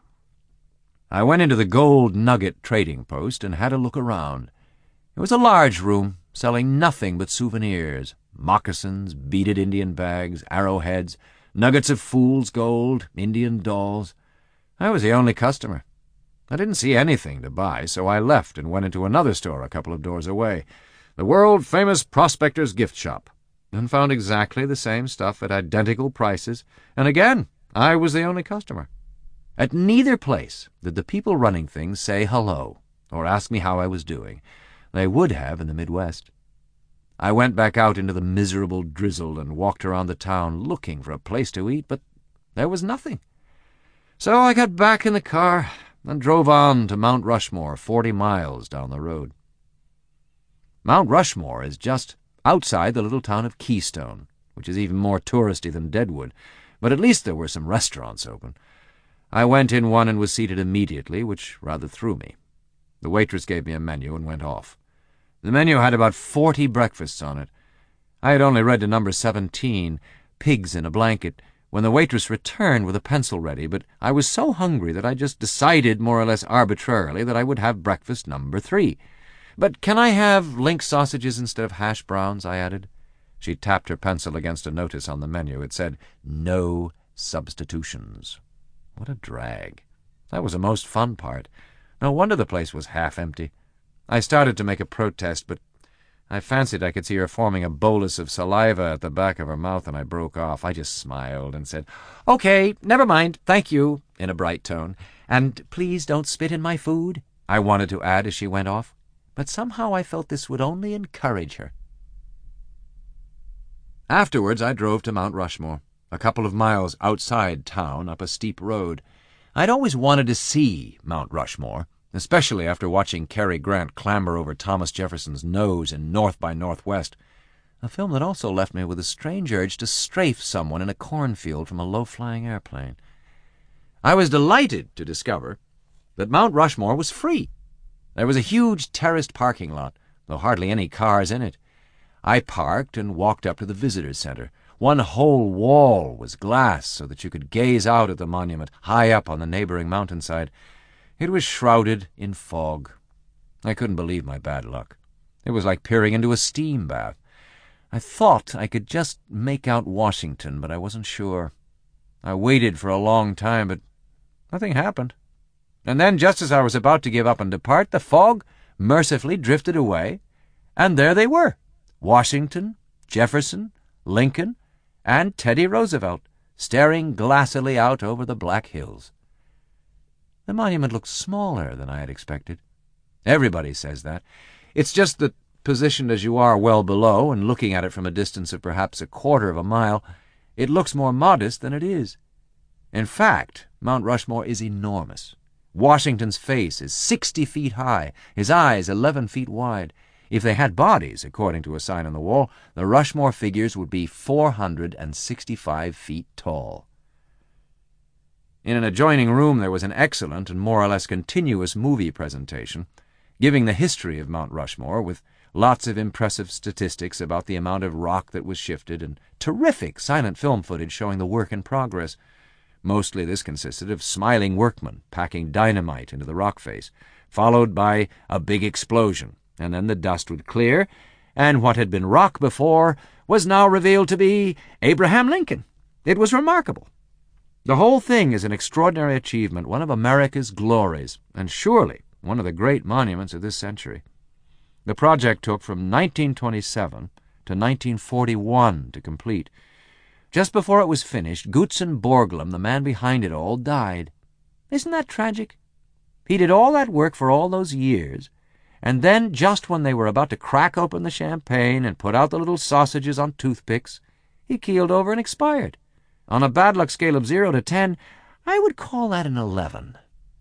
I went into the Gold Nugget trading post and had a look around. It was a large room, selling nothing but souvenirs, moccasins, beaded Indian bags, arrowheads, nuggets of fool's gold, Indian dolls. I was the only customer. I didn't see anything to buy, so I left and went into another store a couple of doors away, the world-famous Prospector's Gift Shop, and found exactly the same stuff at identical prices, and again I was the only customer. At neither place did the people running things say hello or ask me how I was doing. They would have in the Midwest. I went back out into the miserable drizzle and walked around the town looking for a place to eat, but there was nothing. So I got back in the car and drove on to Mount Rushmore, forty miles down the road. Mount Rushmore is just outside the little town of Keystone, which is even more touristy than Deadwood, but at least there were some restaurants open. I went in one and was seated immediately, which rather threw me. The waitress gave me a menu and went off. The menu had about forty breakfasts on it. I had only read to number seventeen, pigs in a blanket, when the waitress returned with a pencil ready, but I was so hungry that I just decided more or less arbitrarily that I would have breakfast number three. "But can I have link sausages instead of hash browns?" I added. She tapped her pencil against a notice on the menu. It said, "No substitutions." What a drag. That was the most fun part. No wonder the place was half empty. I started to make a protest, but I fancied I could see her forming a bolus of saliva at the back of her mouth, and I broke off. I just smiled and said, "Okay, never mind, thank you," in a bright tone. "And please don't spit in my food," I wanted to add as she went off, but somehow I felt this would only encourage her. Afterwards I drove to Mount Rushmore, a couple of miles outside town up a steep road. I'd always wanted to see Mount Rushmore, especially after watching Cary Grant clamber over Thomas Jefferson's nose in North by Northwest, a film that also left me with a strange urge to strafe someone in a cornfield from a low-flying airplane. I was delighted to discover that Mount Rushmore was free. There was a huge terraced parking lot, though hardly any cars in it. I parked and walked up to the visitor center. One whole wall was glass so that you could gaze out at the monument high up on the neighboring mountainside. It was shrouded in fog. I couldn't believe my bad luck. It was like peering into a steam bath. I thought I could just make out Washington, but I wasn't sure. I waited for a long time, but nothing happened. And then, just as I was about to give up and depart, the fog mercifully drifted away, and there they were, Washington, Jefferson, Lincoln, and Teddy Roosevelt, staring glassily out over the Black Hills. The monument looked smaller than I had expected. Everybody says that. It's just that, positioned as you are well below and looking at it from a distance of perhaps a quarter of a mile, it looks more modest than it is. In fact, Mount Rushmore is enormous. Washington's face is sixty feet high, his eyes eleven feet wide. If they had bodies, according to a sign on the wall, the Rushmore figures would be four hundred sixty-five feet tall. In an adjoining room there was an excellent and more or less continuous movie presentation, giving the history of Mount Rushmore, with lots of impressive statistics about the amount of rock that was shifted, and terrific silent film footage showing the work in progress. Mostly this consisted of smiling workmen packing dynamite into the rock face, followed by a big explosion, and then the dust would clear, and what had been rock before was now revealed to be Abraham Lincoln. It was remarkable. The whole thing is an extraordinary achievement, one of America's glories, and surely one of the great monuments of this century. The project took from nineteen twenty-seven to nineteen forty-one to complete. Just before it was finished, Gutzon Borglum, the man behind it all, died. Isn't that tragic? He did all that work for all those years, and then, just when they were about to crack open the champagne and put out the little sausages on toothpicks, he keeled over and expired. On a bad luck scale of zero to ten, I would call that an eleven.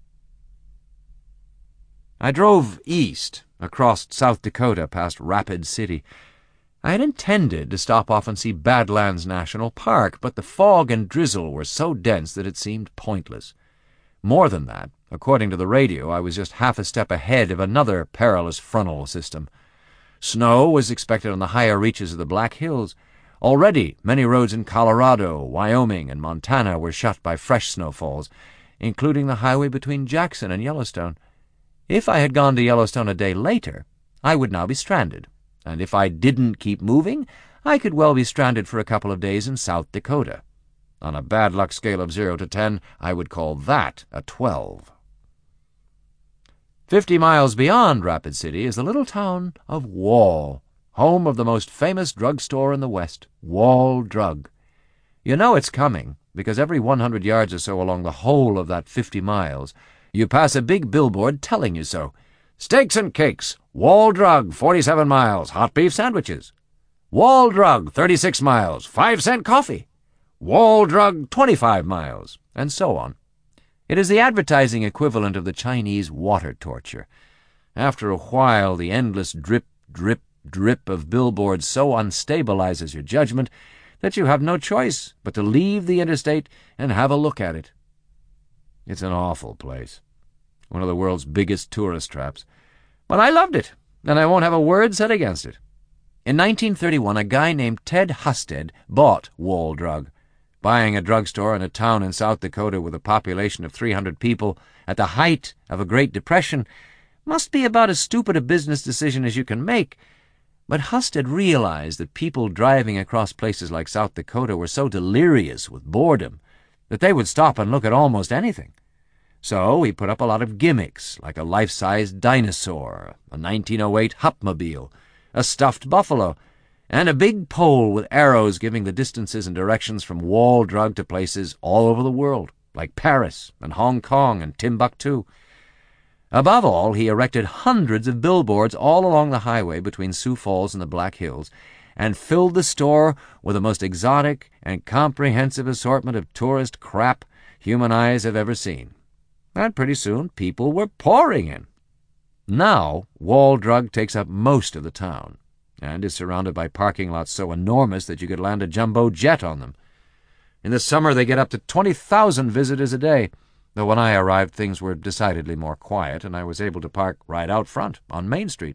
I drove east, across South Dakota, past Rapid City. I had intended to stop off and see Badlands National Park, but the fog and drizzle were so dense that it seemed pointless. More than that, according to the radio, I was just half a step ahead of another perilous frontal system. Snow was expected on the higher reaches of the Black Hills. Already, many roads in Colorado, Wyoming, and Montana were shut by fresh snowfalls, including the highway between Jackson and Yellowstone. If I had gone to Yellowstone a day later, I would now be stranded, and if I didn't keep moving, I could well be stranded for a couple of days in South Dakota. On a bad luck scale of zero to ten, I would call that a twelve. Fifty miles beyond Rapid City is the little town of Wall, home of the most famous drugstore in the West, Wall Drug. You know it's coming, because every one hundred yards or so along the whole of that fifty miles, you pass a big billboard telling you so. Steaks and cakes, Wall Drug, forty-seven miles, hot beef sandwiches. Wall Drug, thirty-six miles, five cent coffee. Wall Drug, twenty-five miles, and so on. It is the advertising equivalent of the Chinese water torture. After a while, the endless drip, drip, drip of billboards so unstabilizes your judgment that you have no choice but to leave the interstate and have a look at it. It's an awful place, one of the world's biggest tourist traps. But I loved it, and I won't have a word said against it. In nineteen thirty-one, a guy named Ted Husted bought Wall Drug. Buying a drugstore in a town in South Dakota with a population of three hundred people at the height of a Great Depression must be about as stupid a business decision as you can make. But Husted realized that people driving across places like South Dakota were so delirious with boredom that they would stop and look at almost anything. So he put up a lot of gimmicks, like a life-size dinosaur, a nineteen oh eight Hupmobile, a stuffed buffalo, and a big pole with arrows giving the distances and directions from Wall Drug to places all over the world, like Paris and Hong Kong and Timbuktu. Above all, he erected hundreds of billboards all along the highway between Sioux Falls and the Black Hills, and filled the store with the most exotic and comprehensive assortment of tourist crap human eyes have ever seen. And pretty soon people were pouring in. Now, Wall Drug takes up most of the town, and is surrounded by parking lots so enormous that you could land a jumbo jet on them. In the summer they get up to twenty thousand visitors a day, though when I arrived things were decidedly more quiet, and I was able to park right out front on Main Street.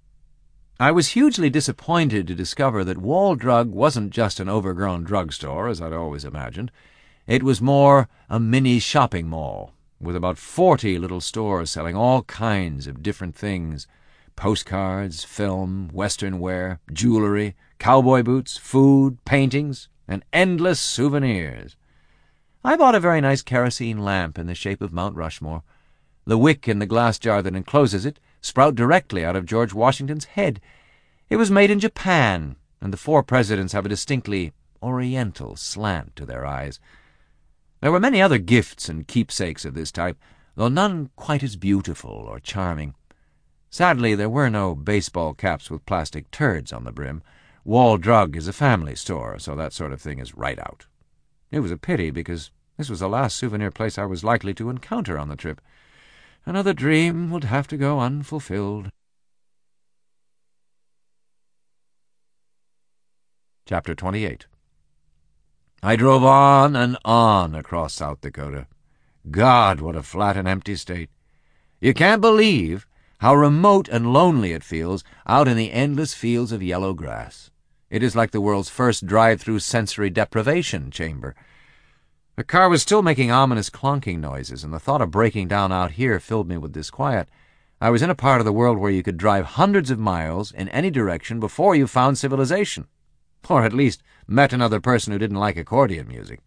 I was hugely disappointed to discover that Wall Drug wasn't just an overgrown drugstore, as I'd always imagined. It was more a mini shopping mall, with about forty little stores selling all kinds of different things: postcards, film, western wear, jewelry, cowboy boots, food, paintings, and endless souvenirs. I bought a very nice kerosene lamp in the shape of Mount Rushmore. The wick in the glass jar that encloses it sprout directly out of George Washington's head. It was made in Japan, and the four presidents have a distinctly oriental slant to their eyes. There were many other gifts and keepsakes of this type, though none quite as beautiful or charming. Sadly, there were no baseball caps with plastic turds on the brim. Wall Drug is a family store, so that sort of thing is right out. It was a pity, because this was the last souvenir place I was likely to encounter on the trip. Another dream would have to go unfulfilled. Chapter twenty-eight. I drove on and on across South Dakota. God, what a flat and empty state. You can't believe how remote and lonely it feels out in the endless fields of yellow grass. It is like the world's first drive-through sensory deprivation chamber. The car was still making ominous clonking noises, and the thought of breaking down out here filled me with disquiet. I was in a part of the world where you could drive hundreds of miles in any direction before you found civilization, or at least met another person who didn't like accordion music.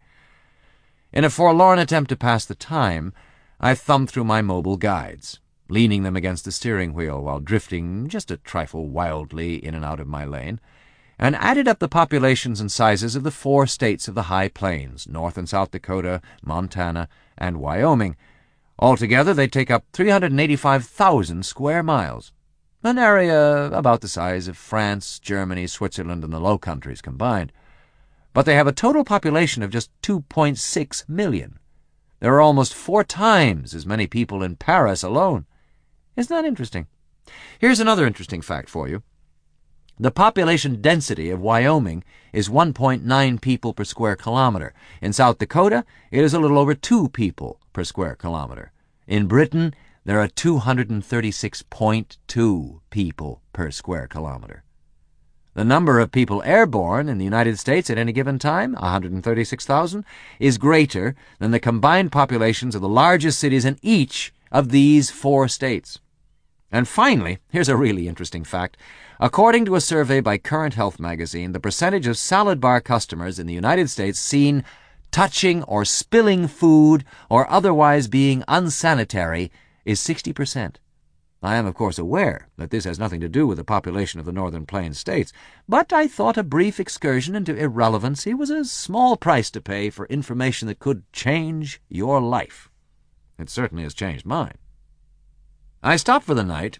In a forlorn attempt to pass the time, I thumbed through my mobile guides, leaning them against the steering wheel while drifting just a trifle wildly in and out of my lane, and added up the populations and sizes of the four states of the High Plains, North and South Dakota, Montana, and Wyoming. Altogether, they take up three hundred eighty-five thousand square miles, an area about the size of France, Germany, Switzerland, and the Low Countries combined. But they have a total population of just two point six million. There are almost four times as many people in Paris alone. Isn't that interesting? Here's another interesting fact for you. The population density of Wyoming is one point nine people per square kilometer. In South Dakota, it is a little over two people per square kilometer. In Britain, there are two hundred thirty-six point two people per square kilometer. The number of people airborne in the United States at any given time, one hundred thirty-six thousand, is greater than the combined populations of the largest cities in each of these four states. And finally, here's a really interesting fact. According to a survey by Current Health magazine, the percentage of salad bar customers in the United States seen touching or spilling food or otherwise being unsanitary is sixty percent. I am, of course, aware that this has nothing to do with the population of the Northern Plains states, but I thought a brief excursion into irrelevancy was a small price to pay for information that could change your life. It certainly has changed mine. I stopped for the night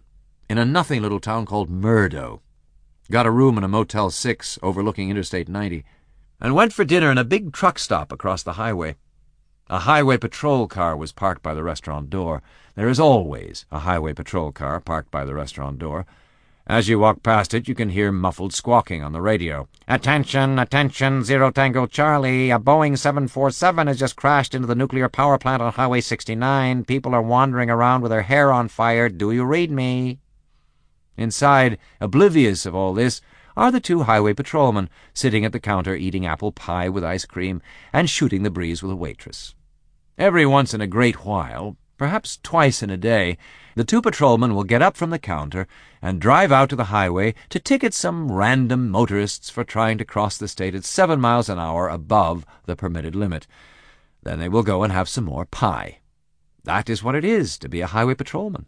in a nothing little town called Murdo. Got a room in a Motel six overlooking Interstate ninety, and went for dinner in a big truck stop across the highway. A highway patrol car was parked by the restaurant door. There is always a highway patrol car parked by the restaurant door. As you walk past it, you can hear muffled squawking on the radio. "Attention, attention, Zero Tango Charlie. A Boeing seven forty-seven has just crashed into the nuclear power plant on Highway sixty-nine. People are wandering around with their hair on fire. Do you read me?" Inside, oblivious of all this, are the two highway patrolmen sitting at the counter eating apple pie with ice cream and shooting the breeze with a waitress. Every once in a great while, perhaps twice in a day, the two patrolmen will get up from the counter and drive out to the highway to ticket some random motorists for trying to cross the state at seven miles an hour above the permitted limit. Then they will go and have some more pie. That is what it is to be a highway patrolman.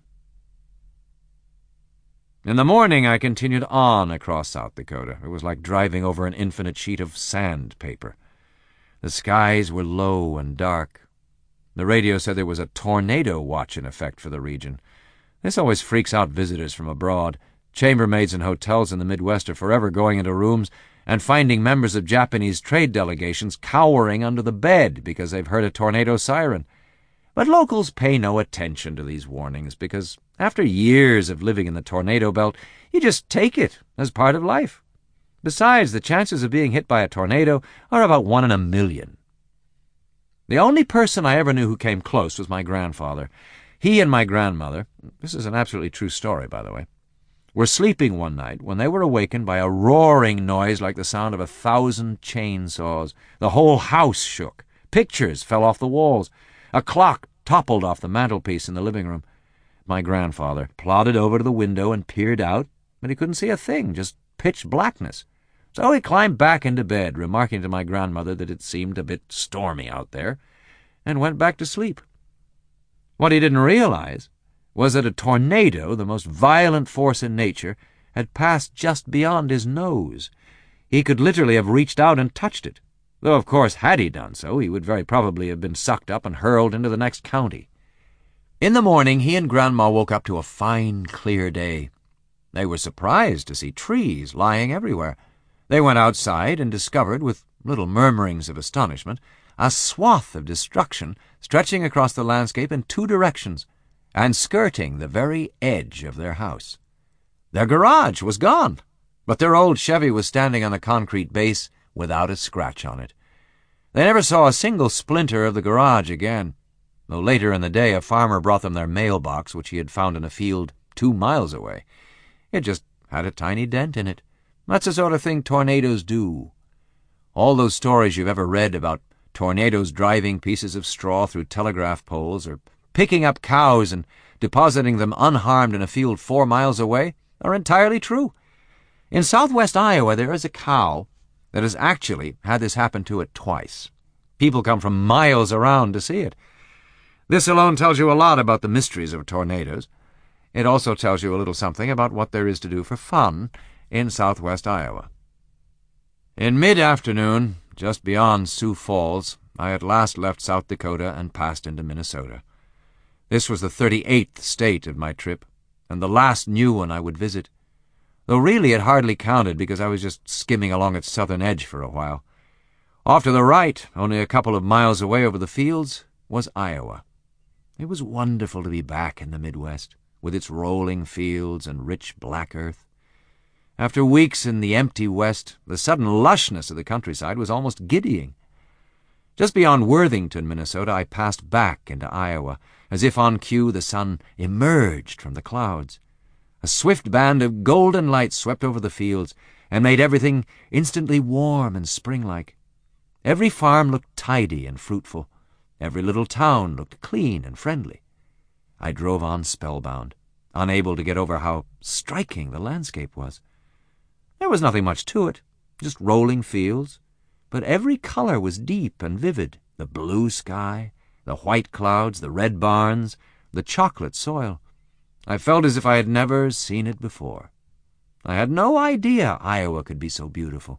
In the morning I continued on across South Dakota. It was like driving over an infinite sheet of sandpaper. The skies were low and dark. The radio said there was a tornado watch in effect for the region. This always freaks out visitors from abroad. Chambermaids in hotels in the Midwest are forever going into rooms and finding members of Japanese trade delegations cowering under the bed because they've heard a tornado siren. But locals pay no attention to these warnings because after years of living in the tornado belt, you just take it as part of life. Besides, the chances of being hit by a tornado are about one in a million. The only person I ever knew who came close was my grandfather. He and my grandmother, this is an absolutely true story, by the way, were sleeping one night when they were awakened by a roaring noise like the sound of a thousand chainsaws. The whole house shook. Pictures fell off the walls. A clock toppled off the mantelpiece in the living room. My grandfather plodded over to the window and peered out, but he couldn't see a thing, just pitch blackness. So he climbed back into bed, remarking to my grandmother that it seemed a bit stormy out there, and went back to sleep. What he didn't realize was that a tornado, the most violent force in nature, had passed just beyond his nose. He could literally have reached out and touched it, though of course had he done so, he would very probably have been sucked up and hurled into the next county. In the morning, he and Grandma woke up to a fine, clear day. They were surprised to see trees lying everywhere. They went outside and discovered, with little murmurings of astonishment, a swath of destruction stretching across the landscape in two directions and skirting the very edge of their house. Their garage was gone, but their old Chevy was standing on the concrete base without a scratch on it. They never saw a single splinter of the garage again, though later in the day a farmer brought them their mailbox, which he had found in a field two miles away. It just had a tiny dent in it. That's the sort of thing tornadoes do. All those stories you've ever read about tornadoes driving pieces of straw through telegraph poles or picking up cows and depositing them unharmed in a field four miles away are entirely true. In southwest Iowa, there is a cow that has actually had this happen to it twice. People come from miles around to see it. This alone tells you a lot about the mysteries of tornadoes. It also tells you a little something about what there is to do for fun in southwest Iowa. In mid-afternoon, just beyond Sioux Falls, I at last left South Dakota and passed into Minnesota. This was the thirty-eighth state of my trip, and the last new one I would visit, though really it hardly counted because I was just skimming along its southern edge for a while. Off to the right, only a couple of miles away over the fields, was Iowa. It was wonderful to be back in the Midwest, with its rolling fields and rich black earth. After weeks in the empty West, the sudden lushness of the countryside was almost giddying. Just beyond Worthington, Minnesota, I passed back into Iowa. As if on cue, the sun emerged from the clouds. A swift band of golden light swept over the fields and made everything instantly warm and spring-like. Every farm looked tidy and fruitful. Every little town looked clean and friendly. I drove on spellbound, unable to get over how striking the landscape was. There was nothing much to it, just rolling fields, but every color was deep and vivid. The blue sky, the white clouds, the red barns, the chocolate soil. I felt as if I had never seen it before. I had no idea Iowa could be so beautiful.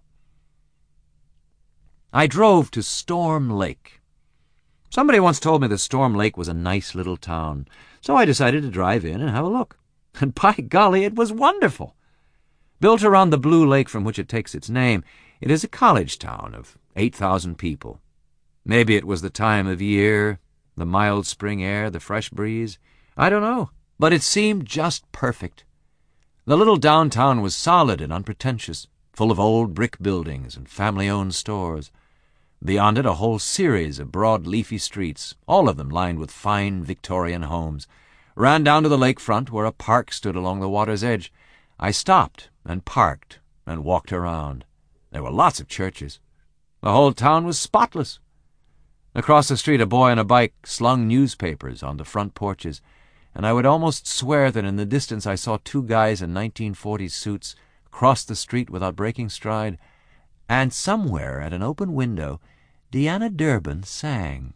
I drove to Storm Lake. Somebody once told me that Storm Lake was a nice little town, so I decided to drive in and have a look. And by golly, it was wonderful. Built around the blue lake from which it takes its name, it is a college town of eight thousand people. Maybe it was the time of year, the mild spring air, the fresh breeze. I don't know, but it seemed just perfect. The little downtown was solid and unpretentious, full of old brick buildings and family-owned stores. Beyond it, a whole series of broad leafy streets, all of them lined with fine Victorian homes, ran down to the lakefront where a park stood along the water's edge. I stopped and parked and walked around. There were lots of churches. The whole town was spotless. Across the street, a boy on a bike slung newspapers on the front porches, and I would almost swear that in the distance I saw two guys in nineteen forties suits cross the street without breaking stride, and somewhere at an open window Deanna Durbin sang.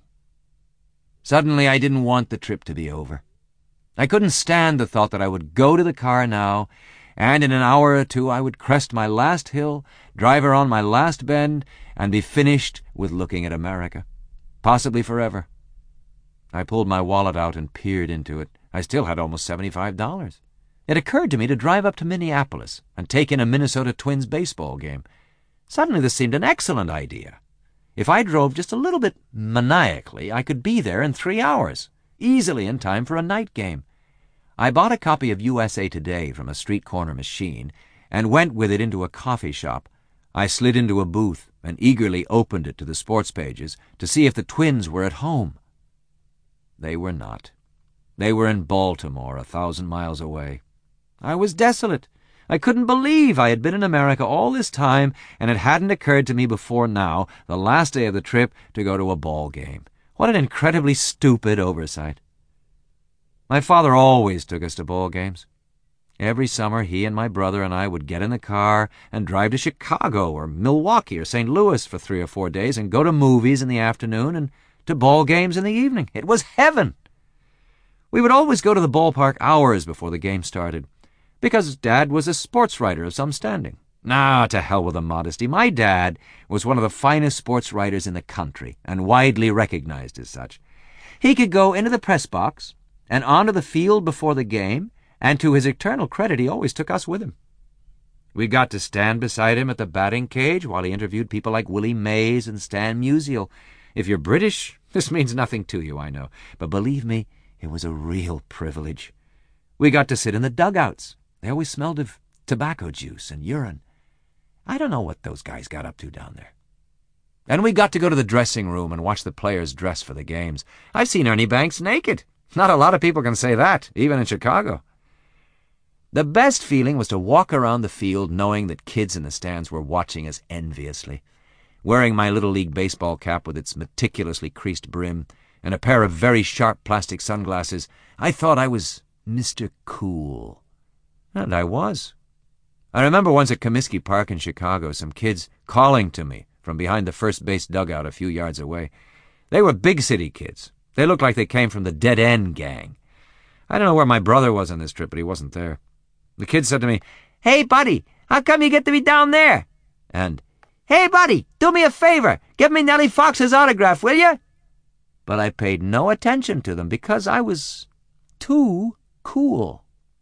Suddenly I didn't want the trip to be over. I couldn't stand the thought that I would go to the car now, and in an hour or two I would crest my last hill, drive around my last bend, and be finished with looking at America. Possibly forever. I pulled my wallet out and peered into it. I still had almost seventy-five dollars. It occurred to me to drive up to Minneapolis and take in a Minnesota Twins baseball game. Suddenly this seemed an excellent idea. If I drove just a little bit maniacally, I could be there in three hours, easily in time for a night game. I bought a copy of U S A Today from a street corner machine and went with it into a coffee shop. I slid into a booth and eagerly opened it to the sports pages to see if the Twins were at home. They were not. They were in Baltimore, a thousand miles away. I was desolate. I couldn't believe I had been in America all this time, and it hadn't occurred to me before now, the last day of the trip, to go to a ball game. What an incredibly stupid oversight. My father always took us to ball games. Every summer he and my brother and I would get in the car and drive to Chicago or Milwaukee or Saint Louis for three or four days and go to movies in the afternoon and to ball games in the evening. It was heaven. We would always go to the ballpark hours before the game started, because Dad was a sports writer of some standing. Ah, to hell with the modesty. My dad was one of the finest sports writers in the country, and widely recognized as such. He could go into the press box and onto the field before the game, and to his eternal credit, he always took us with him. We got to stand beside him at the batting cage while he interviewed people like Willie Mays and Stan Musial. If you're British, this means nothing to you, I know, but believe me, it was a real privilege. We got to sit in the dugouts. They always smelled of tobacco juice and urine. I don't know what those guys got up to down there. And we got to go to the dressing room and watch the players dress for the games. I've seen Ernie Banks naked. Not a lot of people can say that, even in Chicago. The best feeling was to walk around the field knowing that kids in the stands were watching us enviously. Wearing my Little League baseball cap with its meticulously creased brim and a pair of very sharp plastic sunglasses, I thought I was Mister Cool. And I was. I remember once at Comiskey Park in Chicago, some kids calling to me from behind the first base dugout a few yards away. They were big city kids. They looked like they came from the Dead End gang. I don't know where my brother was on this trip, but he wasn't there. The kid said to me, "Hey, buddy, how come you get to be down there?" And, "Hey, buddy, do me a favor. Give me Nellie Fox's autograph, will you?" But I paid no attention to them because I was too cool.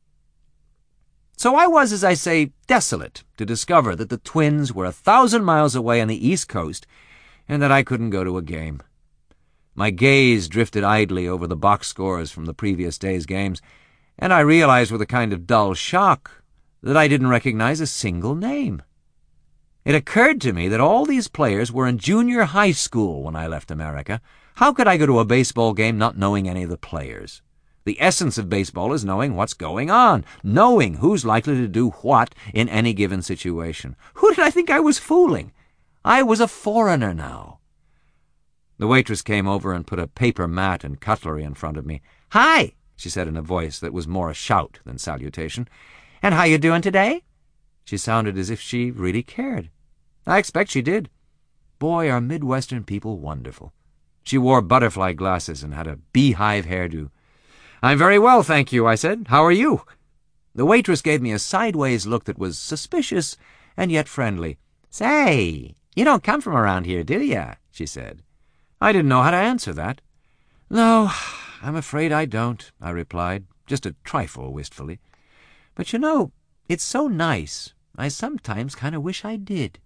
So I was, as I say, desolate to discover that the Twins were a thousand miles away on the East Coast and that I couldn't go to a game. My gaze drifted idly over the box scores from the previous day's games, and I realized with a kind of dull shock that I didn't recognize a single name. It occurred to me that all these players were in junior high school when I left America. How could I go to a baseball game not knowing any of the players? The essence of baseball is knowing what's going on, knowing who's likely to do what in any given situation. Who did I think I was fooling? I was a foreigner now. The waitress came over and put a paper mat and cutlery in front of me. "Hi," she said in a voice that was more a shout than salutation. "And how you doing today?" She sounded as if she really cared. I expect she did. Boy, are Midwestern people wonderful. She wore butterfly glasses and had a beehive hairdo. "I'm very well, thank you," I said. "How are you?" The waitress gave me a sideways look that was suspicious and yet friendly. "Say, you don't come from around here, do ya?" she said. I didn't know how to answer that. "No, I'm afraid I don't," I replied, just a trifle wistfully. But you know, it's so nice, I sometimes kind of wish I did.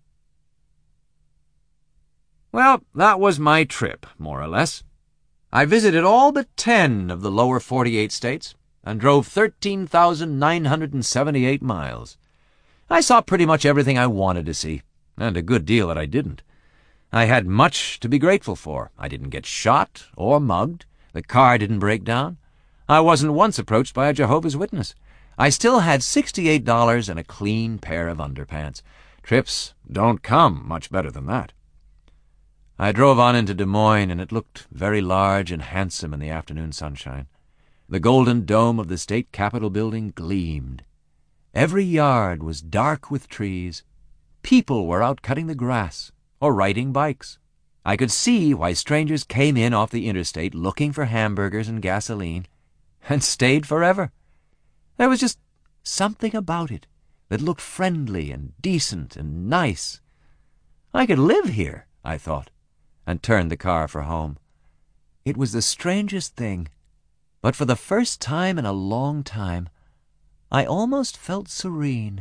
Well, that was my trip, more or less. I visited all but ten of the lower forty-eight states and drove thirteen thousand nine hundred seventy-eight miles. I saw pretty much everything I wanted to see, and a good deal that I didn't. I had much to be grateful for. I didn't get shot or mugged. The car didn't break down. I wasn't once approached by a Jehovah's Witness. I still had sixty-eight dollars and a clean pair of underpants. Trips don't come much better than that. I drove on into Des Moines, and it looked very large and handsome in the afternoon sunshine. The golden dome of the state capitol building gleamed. Every yard was dark with trees. People were out cutting the grass or riding bikes. I could see why strangers came in off the interstate looking for hamburgers and gasoline, and stayed forever. There was just something about it that looked friendly and decent and nice. I could live here, I thought, and turned the car for home. It was the strangest thing, but for the first time in a long time, I almost felt serene.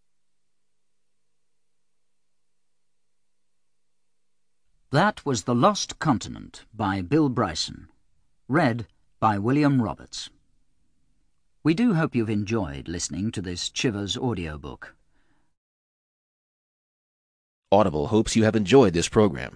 That was The Lost Continent by Bill Bryson, read by William Roberts. We do hope you've enjoyed listening to this Chivers audiobook. Audible hopes you have enjoyed this program.